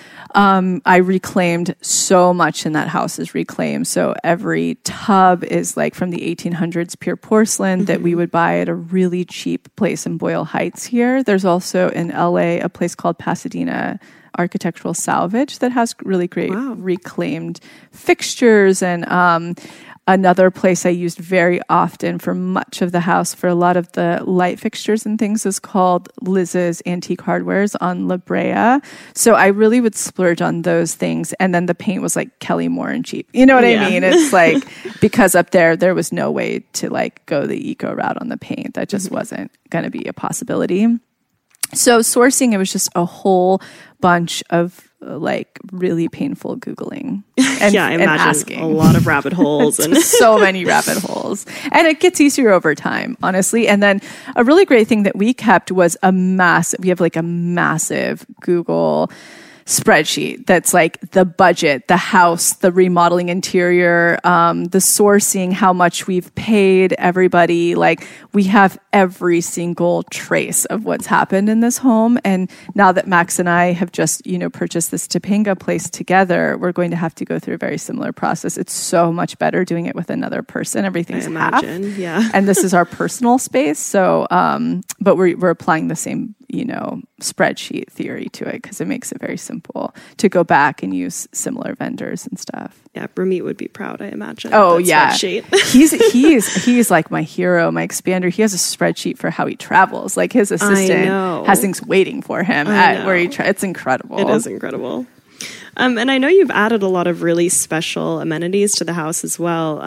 I reclaimed so much in that house is reclaimed. So every tub is like from the 1800s pure porcelain that we would buy at a really cheap place in Boyle Heights here. There's also in LA a place called Pasadena Architectural Salvage that has really great reclaimed fixtures. And Another place I used very often for much of the house for a lot of the light fixtures and things is called Liz's Antique Hardwares on La Brea. So I really would splurge on those things. And then the paint was like Kelly Moore and cheap. You know what I mean? It's like, because up there was no way to like go the eco route on the paint. That just wasn't going to be a possibility. So sourcing, it was just a whole bunch of like really painful Googling.
And, I imagine asking. A lot of rabbit holes.
And so many rabbit holes. And it gets easier over time, honestly. And then a really great thing that we kept was we have like a massive Google spreadsheet that's like the budget, the house, the remodeling interior, the sourcing, how much we've paid everybody. Like we have every single trace of what's happened in this home. And now that Max and I have just, purchased this Topanga place together, we're going to have to go through a very similar process. It's so much better doing it with another person. Everything's half.
Yeah.
And this is our personal space. So, but we're applying the same, spreadsheet theory to it because it makes it very simple to go back and use similar vendors and stuff.
Yeah, Ramit would be proud, I imagine.
Oh yeah,
spreadsheet.
he's like my hero, my expander. He has a spreadsheet for how he travels. Like his assistant has things waiting for him where he It's incredible.
It is incredible. And I know you've added a lot of really special amenities to the house as well.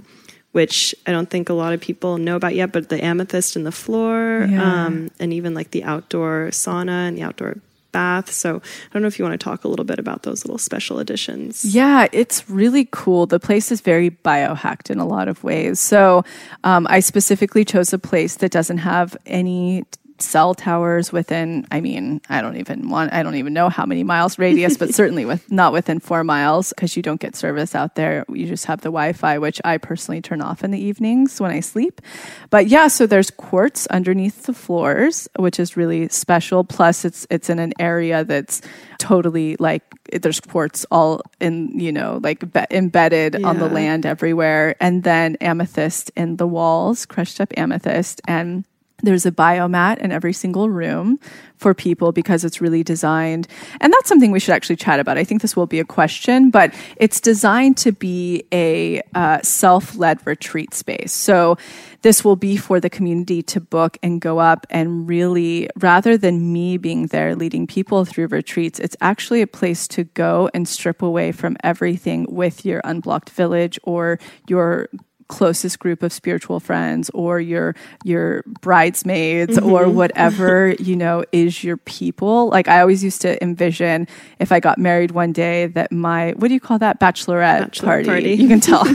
Which I don't think a lot of people know about yet, but the amethyst in the floor, and even like the outdoor sauna and the outdoor bath. So I don't know if you want to talk a little bit about those little special additions.
Yeah, it's really cool. The place is very biohacked in a lot of ways. So I specifically chose a place that doesn't have any cell towers within, I don't even know how many miles radius, but certainly not within 4 miles because you don't get service out there. You just have the Wi-Fi, which I personally turn off in the evenings when I sleep. But yeah, so there's quartz underneath the floors, which is really special. Plus it's in an area that's totally like, there's quartz all in, embedded on the land everywhere. And then amethyst in the walls, crushed up amethyst. And there's a biomat in every single room for people because it's really designed. And that's something we should actually chat about. I think this will be a question, but it's designed to be a self-led retreat space. So this will be for the community to book and go up and really, rather than me being there leading people through retreats, it's actually a place to go and strip away from everything with your Unblocked Village or your closest group of spiritual friends or your bridesmaids or whatever, is your people. Like I always used to envision if I got married one day that my, what do you call that? Bachelorette party. You can tell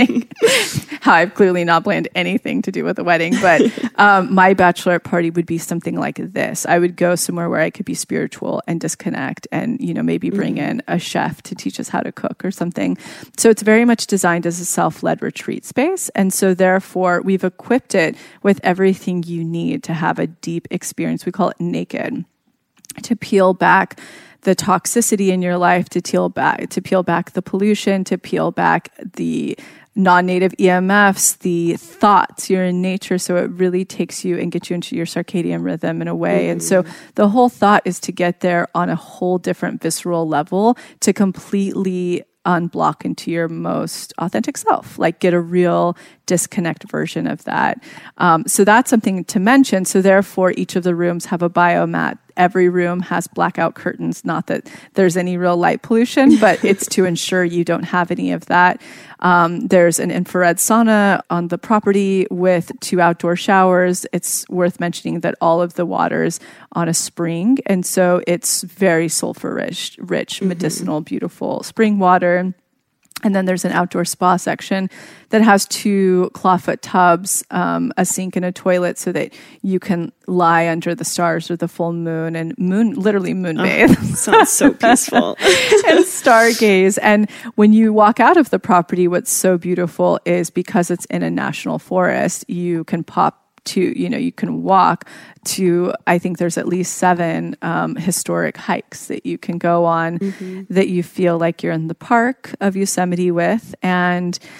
how I've clearly not planned anything to do with the wedding, but my bachelorette party would be something like this. I would go somewhere where I could be spiritual and disconnect and, maybe bring in a chef to teach us how to cook or something. So it's very much designed as a self-led retreat space. And so therefore we've equipped it with everything you need to have a deep experience. We call it naked, to peel back the toxicity in your life, to peel back the pollution, to peel back the non-native EMFs, the thoughts. You're in nature, so it really takes you and gets you into your circadian rhythm in a way. And so the whole thought is to get there on a whole different visceral level, to completely unblock into your most authentic self, like get a real disconnect version of that. So that's something to mention. So therefore, each of the rooms have a biomat. Every room has blackout curtains. Not that there's any real light pollution, but it's to ensure you don't have any of that. There's an infrared sauna on the property with 2 outdoor showers. It's worth mentioning that all of the water's on a spring. And so it's very sulfur-rich, medicinal, beautiful spring water. And then there's an outdoor spa section that has 2 clawfoot tubs, a sink and a toilet so that you can lie under the stars or the full moon and literally moonbathe.
Sounds so peaceful.
And stargaze. And when you walk out of the property, what's so beautiful is because it's in a national forest, you can you can walk to, I think there's at least 7 historic hikes that you can go on that you feel like you're in the park of Yosemite with. And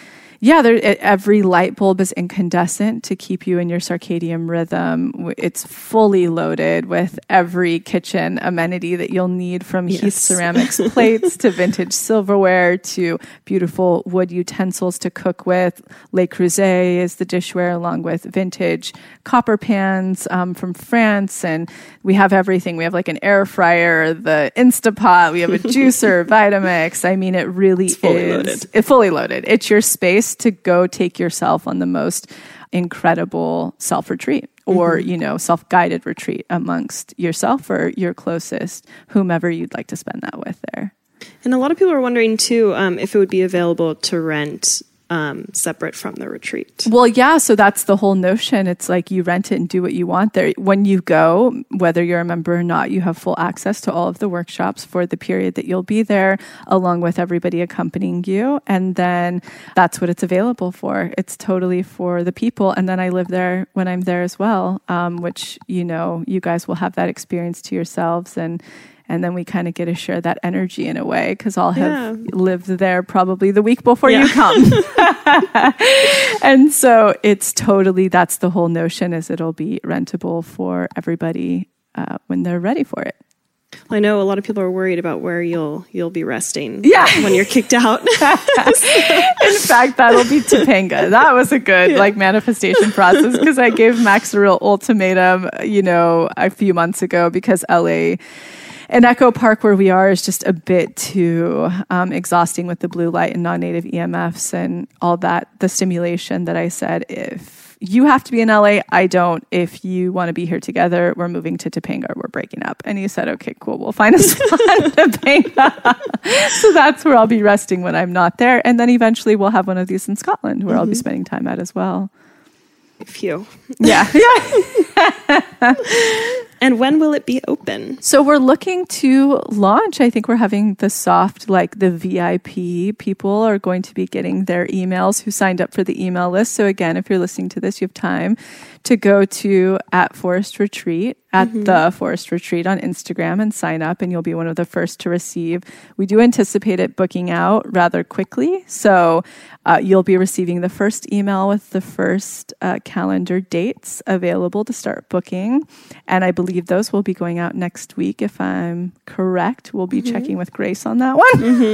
Yeah, every light bulb is incandescent to keep you in your circadian rhythm. It's fully loaded with every kitchen amenity that you'll need, from Heath Ceramics plates to vintage silverware to beautiful wood utensils to cook with. Le Creuset is the dishware, along with vintage copper pans from France. And we have everything. We have like an air fryer, the Instapot, we have a juicer, Vitamix. I mean, it really is fully loaded. It's your space to go take yourself on the most incredible self-retreat or, self-guided retreat amongst yourself or your closest, whomever you'd like to spend that with there.
And a lot of people are wondering too, if it would be available to rent separate from the retreat.
Well, yeah. So that's the whole notion. It's like you rent it and do what you want there. When you go, whether you're a member or not, you have full access to all of the workshops for the period that you'll be there, along with everybody accompanying you. And then that's what it's available for. It's totally for the people. And then I live there when I'm there as well, which, you guys will have that experience to yourselves. And then we kind of get to share that energy in a way, because I'll have lived there probably the week before you come. And so it's totally, that's the whole notion, is it'll be rentable for everybody when they're ready for it.
Well, I know a lot of people are worried about where you'll be resting
when
you're kicked out.
In fact, that'll be Topanga. That was a good manifestation process, because I gave Max a real ultimatum, a few months ago, because LA and Echo Park, where we are, is just a bit too exhausting with the blue light and non-native EMFs and all that, the stimulation, that I said, if you have to be in LA, I don't. If you want to be here together, we're moving to Topanga, we're breaking up. And he said, okay, cool, we'll find a spot in Topanga. So that's where I'll be resting when I'm not there. And then eventually we'll have one of these in Scotland where I'll be spending time at as well.
Phew.
Yeah.
And when will it be open?
So we're looking to launch. I think we're having the soft, like the VIP people are going to be getting their emails who signed up for the email list. So again, if you're listening to this, you have time to go to @Forest Retreat, the Forest Retreat on Instagram, and sign up, and you'll be one of the first to receive. We do anticipate it booking out rather quickly. So you'll be receiving the first email with the first calendar dates available to start booking. And I believe those will be going out next week, if I'm correct. We'll be checking with Grace on that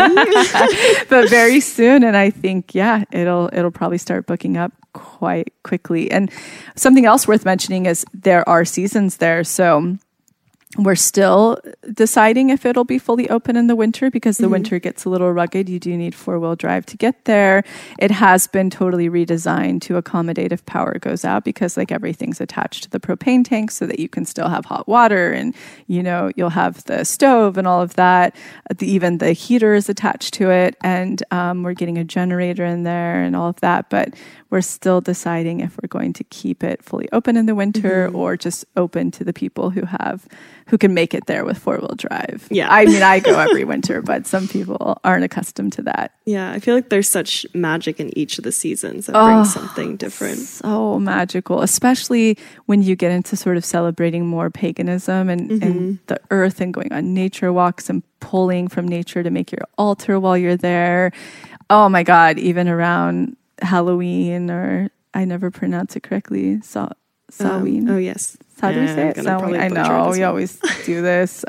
one. But very soon. And I think, it'll probably start booking up quite quickly. And something else worth mentioning is there are seasons there. So we're still deciding if it'll be fully open in the winter, because the winter gets a little rugged. You do need 4-wheel drive to get there. It has been totally redesigned to accommodate if power goes out, because like everything's attached to the propane tank so that you can still have hot water, and you'll have the stove and all of that. Even the heater is attached to it, and we're getting a generator in there and all of that. But we're still deciding if we're going to keep it fully open in the winter or just open to the people who can make it there with 4-wheel drive.
Yeah.
I mean, I go every winter, but some people aren't accustomed to that.
Yeah. I feel like there's such magic in each of the seasons that brings something different.
So magical, especially when you get into sort of celebrating more paganism and the earth, and going on nature walks and pulling from nature to make your altar while you're there. Oh my God. Even around Halloween, or I never pronounce it correctly. Samhain.
Oh yes.
How do we say it? Samhain. I know we always do this.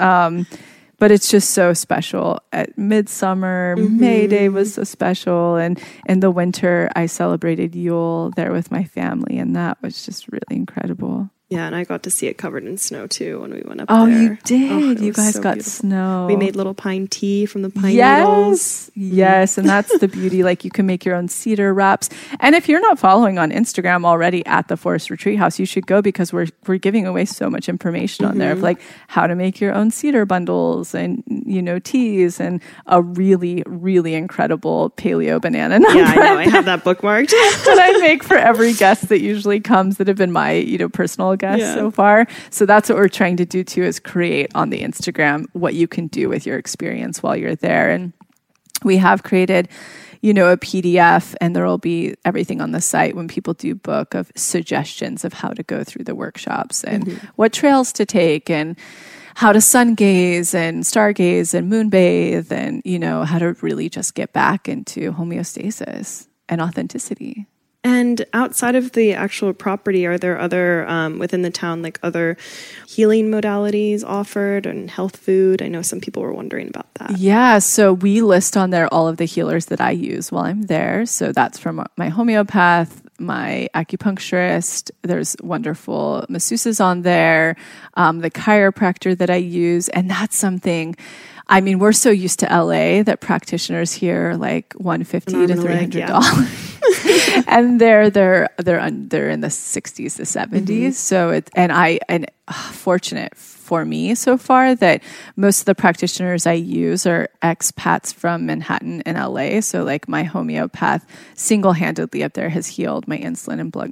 But it's just so special. At Midsummer, May Day was so special. And in the winter, I celebrated Yule there with my family. And that was just really incredible.
Yeah, and I got to see it covered in snow too when we went up there.
Oh, you did? You guys got beautiful snow.
We made little pine tea from the pine needles.
Yes, and that's the beauty. Like, you can make your own cedar wraps. And if you're not following on Instagram already at the Forest Retreat House, you should go, because we're giving away so much information on there of like how to make your own cedar bundles and teas, and a really, really incredible paleo banana nut.
Yeah, I know. I have that bookmarked.
That I make for every guest that usually comes, that have been my personal guests so far. So that's what we're trying to do too, is create on the Instagram what you can do with your experience while you're there. And we have created a PDF, and there will be everything on the site when people do book, of suggestions of how to go through the workshops and what trails to take, and how to sun gaze and stargaze and moon bathe, and how to really just get back into homeostasis. and authenticity.
And outside of the actual property, are there other, within the town, like other healing modalities offered and health food? I know some people were wondering about that.
Yeah, so we list on there all of the healers that I use while I'm there. So that's from my homeopath, my acupuncturist. There's wonderful masseuses on there, the chiropractor that I use. And that's something, I mean, we're so used to LA that practitioners here are like $150 to $300. And they're in the 60s to 70s. So fortunate for me so far that most of the practitioners I use are expats from Manhattan and LA. So like my homeopath single-handedly up there has healed my insulin and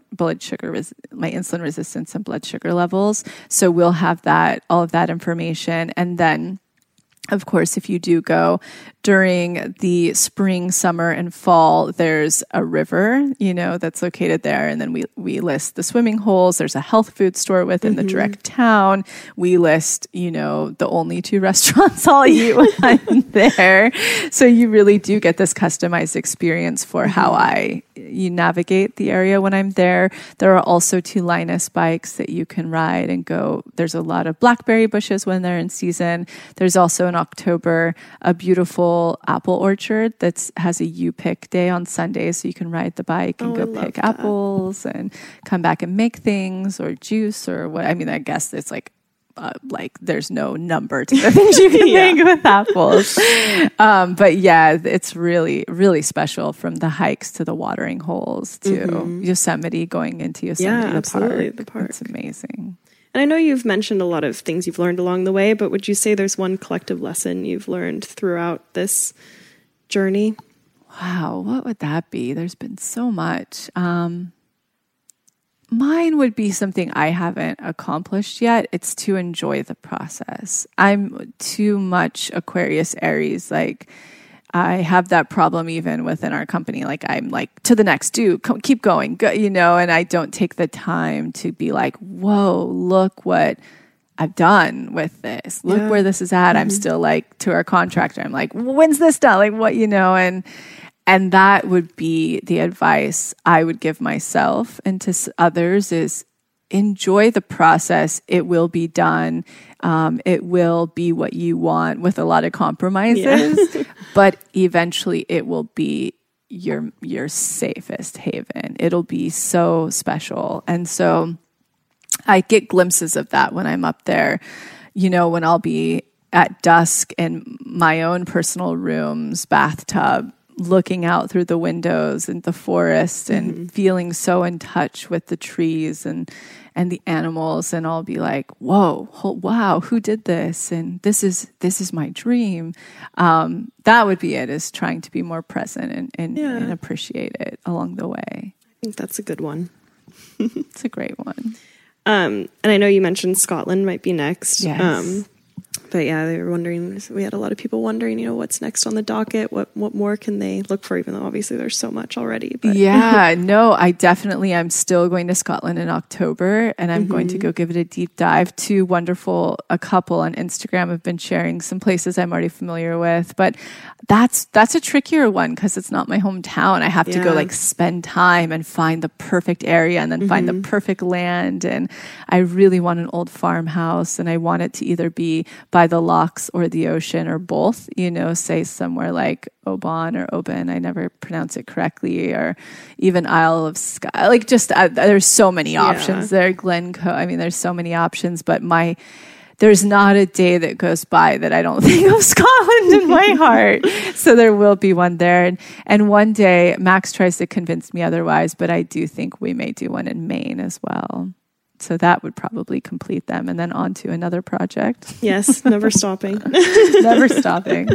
my insulin resistance and blood sugar levels. So we'll have all of that information. And then, of course, if you do go during the spring, summer, and fall, there's a river, that's located there. And then we list the swimming holes. There's a health food store within the direct town. We list, the only 2 restaurants I'll eat when I'm there. So you really do get this customized experience for how you navigate the area when I'm there. There are also 2 Linus bikes that you can ride and go. There's a lot of blackberry bushes when they're in season. There's also in October a beautiful apple orchard that has a U-Pick day on Sundays, so you can ride the bike and go pick apples and come back and make things or juice or what. I mean, I guess it's like there's no number to the things you can make with apples. But yeah, it's really, really special, from the hikes to the watering holes to Yosemite, going into Yosemite, the park. It's amazing.
And I know you've mentioned a lot of things you've learned along the way, but would you say there's one collective lesson you've learned throughout this journey?
Wow, what would that be? There's been so much. Mine would be something I haven't accomplished yet. It's to enjoy the process. I'm too much Aquarius Aries. Like, I have that problem even within our company. Like, I'm like, to the next, keep going, go, and I don't take the time to be like, whoa, look what I've done with this. Look where this is at. I'm still like, to our contractor, I'm like, when's this done? Like, what, and that would be the advice I would give myself and to others is enjoy the process. It will be done. It will be what you want with a lot of compromises, but eventually it will be your safest haven. It'll be so special. And so I get glimpses of that when I'm up there, when I'll be at dusk in my own personal room's bathtub, looking out through the windows and the forest and feeling so in touch with the trees and the animals, and I'll be like, whoa, wow, who did this? And this is my dream. That would be it, is trying to be more present and appreciate it along the way.
I think that's a good one.
It's a great one.
And I know you mentioned Scotland might be next.
Yes.
But yeah, they were wondering, we had a lot of people wondering, what's next on the docket? What more can they look for, even though obviously there's so much already? But.
Yeah, no, I'm still going to Scotland in October, and I'm going to go give it a deep dive. A couple on Instagram have been sharing some places I'm already familiar with, but that's a trickier one because it's not my hometown. I have to go spend time and find the perfect area and then find the perfect land. And I really want an old farmhouse, and I want it to either be by the locks or the ocean or both, say somewhere like Oban or Oban, I never pronounce it correctly, or even Isle of Skye. Like, just there's so many options there. Glencoe, I mean, there's so many options, but there's not a day that goes by that I don't think of Scotland in my heart. So there will be one there. And one day, Max tries to convince me otherwise, but I do think we may do one in Maine as well. So that would probably complete them, and then on to another project.
Yes, never stopping.
Never stopping.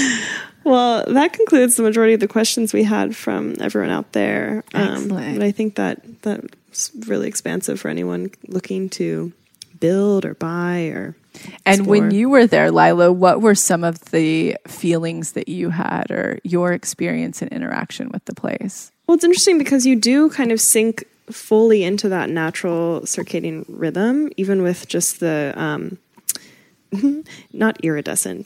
Well, that concludes the majority of the questions we had from everyone out there.
Excellent.
But I think that's really expansive for anyone looking to build or buy or explore.
And when you were there, Lila, what were some of the feelings that you had or your experience and interaction with the place?
Well, it's interesting because you do kind of sink fully into that natural circadian rhythm, even with just the not iridescent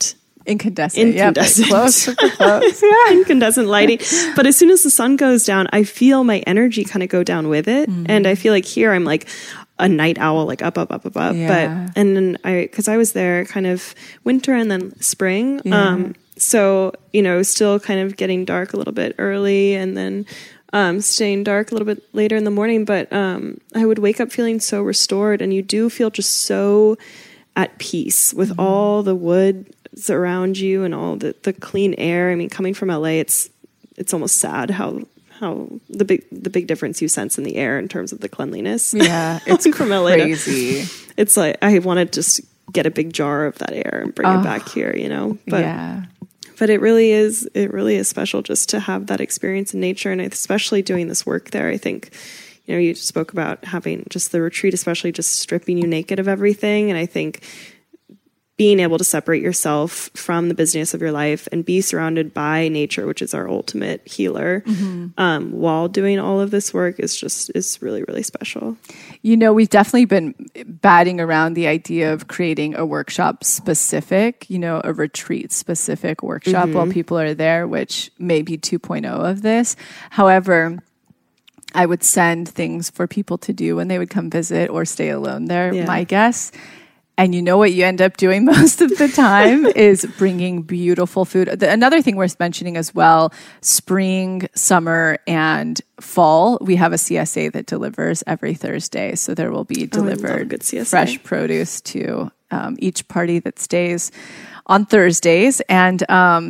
Incandescent.
Incandescent.
Yep. Close, super close. Yeah.
Incandescent lighting. But as soon as the sun goes down, I feel my energy kind of go down with it. And I feel like here I'm like a night owl, like up.
Yeah.
But, and then because I was there kind of winter and then spring.
Yeah.
So, you know, still kind of getting dark a little bit early and then staying dark a little bit later in the morning. But I would wake up feeling so restored, and you do feel just so at peace with all the wood around you and all the clean air. I mean, coming from LA, it's almost sad how the big difference you sense in the air in terms of the cleanliness.
Yeah, it's
from LA.
crazy.
It's like I want to just get a big jar of that air and bring it back here, you know. But
yeah.
But it really is special just to have that experience in nature, and especially doing this work there. I think, you know, you spoke about having just the retreat, especially just stripping you naked of everything, and I think being able to separate yourself from the busyness of your life and be surrounded by nature, which is our ultimate healer, while doing all of this work is really, really special.
You know, we've definitely been batting around the idea of creating a workshop specific, you know, a retreat specific workshop while people are there, which may be 2.0 of this. However, I would send things for people to do when they would come visit or stay alone there, my guess. And you know what you end up doing most of the time is bringing beautiful food. Another thing worth mentioning as well, spring, summer, and fall, we have a CSA that delivers every Thursday. So there will be delivered
good CSA.
Fresh produce to each party that stays on Thursdays. And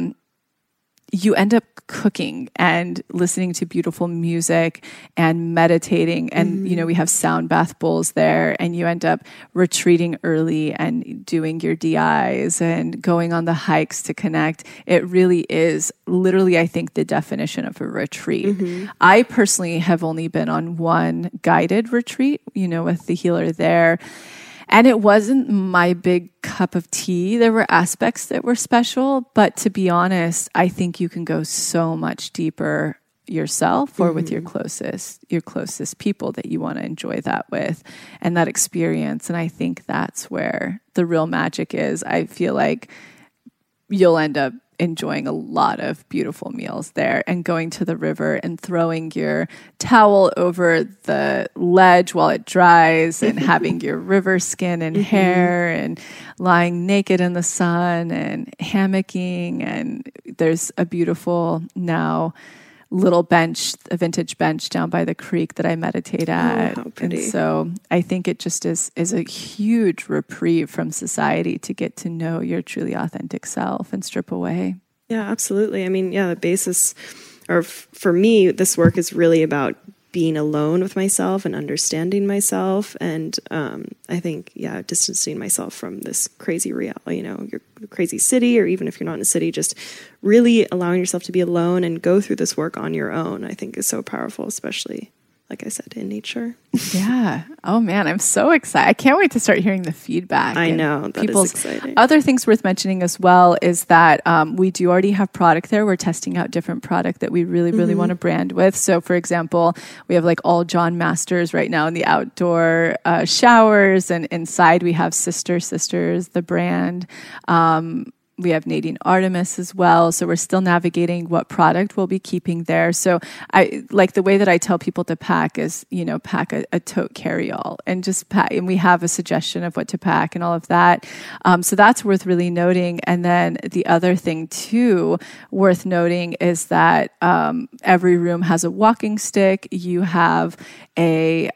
you end up cooking and listening to beautiful music and meditating. And, you know, we have sound bath bowls there, and you end up retreating early and doing your DIs and going on the hikes to connect. It really is literally, I think, the definition of a retreat. I personally have only been on one guided retreat, you know, with the healer there. And it wasn't my big cup of tea. There were aspects that were special, but to be honest, I think you can go so much deeper yourself or with your closest people that you want to enjoy that with and that experience. And I think that's where the real magic is. I feel like you'll end up enjoying a lot of beautiful meals there and going to the river and throwing your towel over the ledge while it dries and having your river skin and hair and lying naked in the sun and hammocking. And there's a beautiful now little bench, a vintage bench down by the creek that I meditate at.
Oh, how pretty.
And so I think it just is a huge reprieve from society to get to know your truly authentic self and strip away.
Yeah, absolutely. I mean, yeah, the basis, or for me, this work is really about being alone with myself and understanding myself. And I think, yeah, distancing myself from this crazy reality, you know, your crazy city, or even if you're not in a city, just really allowing yourself to be alone and go through this work on your own, I think is so powerful, especially, like I said, in nature.
Yeah. Oh man, I'm so excited. I can't wait to start hearing the feedback.
I know, that is exciting.
Other things worth mentioning as well is that we do already have product there. We're testing out different product that we really want to brand with. So for example, we have like all John Masters right now in the outdoor showers, and inside we have Sisters, the brand. We have Nadine Artemis as well. So we're still navigating what product we'll be keeping there. So I like the way that I tell people to pack is, you know, pack a tote carry-all and just pack. And we have a suggestion of what to pack and all of that. So that's worth really noting. And then the other thing too worth noting is that every room has a walking stick. You have a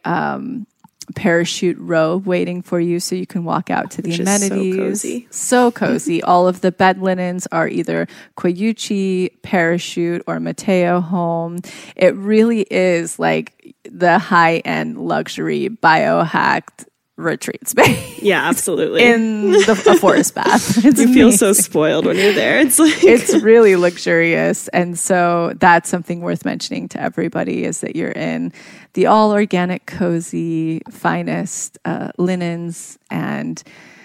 parachute robe waiting for you so you can walk out to the amenities. So cozy. All of the bed linens are either Koyuchi, Parachute, or Mateo Home. It really is like the high-end luxury biohacked retreat space.
Yeah, absolutely.
In a forest bath.
You feel so spoiled when you're there. It's like
it's really luxurious. And so that's something worth mentioning to everybody, is that you're in the all organic, cozy, finest linens. And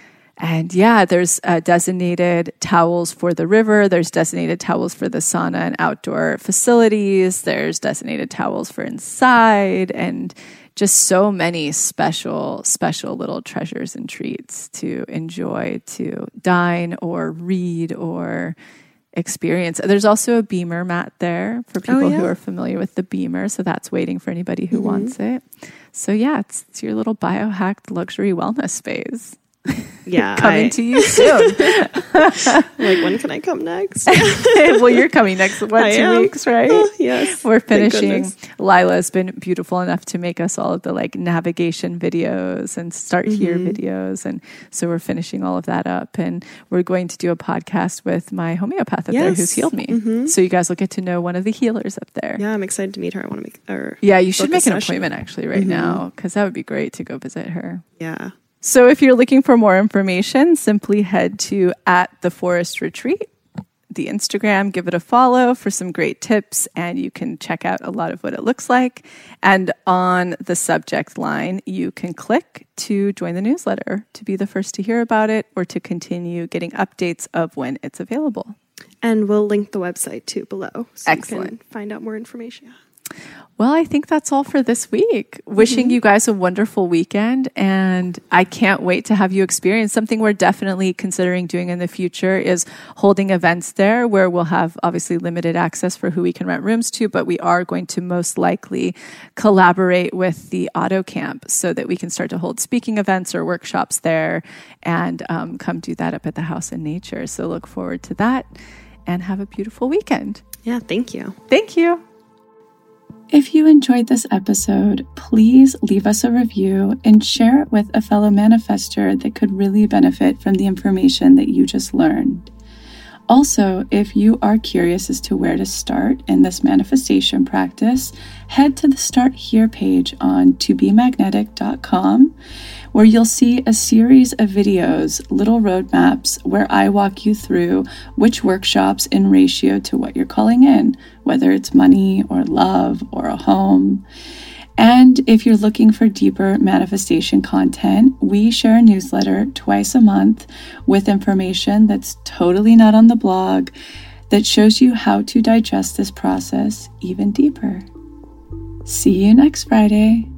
yeah, there's designated towels for the river. There's designated towels for the sauna and outdoor facilities. There's designated towels for inside, and just so many special little treasures and treats to enjoy, to dine or read or experience. There's also a Beamer mat there for people who are familiar with the Beamer. So that's waiting for anybody who wants it. So yeah, it's your little biohacked luxury wellness space.
Yeah.
Coming to you soon.
Like, when can I come next?
Well, you're coming next, 2 weeks, right?
Yes.
We're finishing. Lila's been beautiful enough to make us all of the like navigation videos and start here videos. And so we're finishing all of that up. And we're going to do a podcast with my homeopath up there who's healed me. So you guys will get to know one of the healers up there.
Yeah, I'm excited to meet her. I want to make her.
Yeah, you should make an appointment actually right now, because that would be great to go visit her.
Yeah.
So if you're looking for more information, simply head to @theforestretreat, the Instagram, give it a follow for some great tips, and you can check out a lot of what it looks like. And on the subject line, you can click to join the newsletter to be the first to hear about it or to continue getting updates of when it's available.
And we'll link the website too below. So
Excellent.
you can find out more information.
Well, I think that's all for this week. Wishing you guys a wonderful weekend, and I can't wait to have you experience something we're definitely considering doing in the future is holding events there where we'll have obviously limited access for who we can rent rooms to, but we are going to most likely collaborate with the Auto Camp so that we can start to hold speaking events or workshops there and come do that up at the House in Nature. So look forward to that and have a beautiful weekend.
Yeah, thank you.
Thank you.
If you enjoyed this episode, please leave us a review and share it with a fellow manifester that could really benefit from the information that you just learned. Also, if you are curious as to where to start in this manifestation practice, head to the Start Here page on tobemagnetic.com, where you'll see a series of videos, little roadmaps, where I walk you through which workshops in ratio to what you're calling in, whether it's money or love or a home. And if you're looking for deeper manifestation content, we share a newsletter twice a month with information that's totally not on the blog that shows you how to digest this process even deeper. See you next Friday.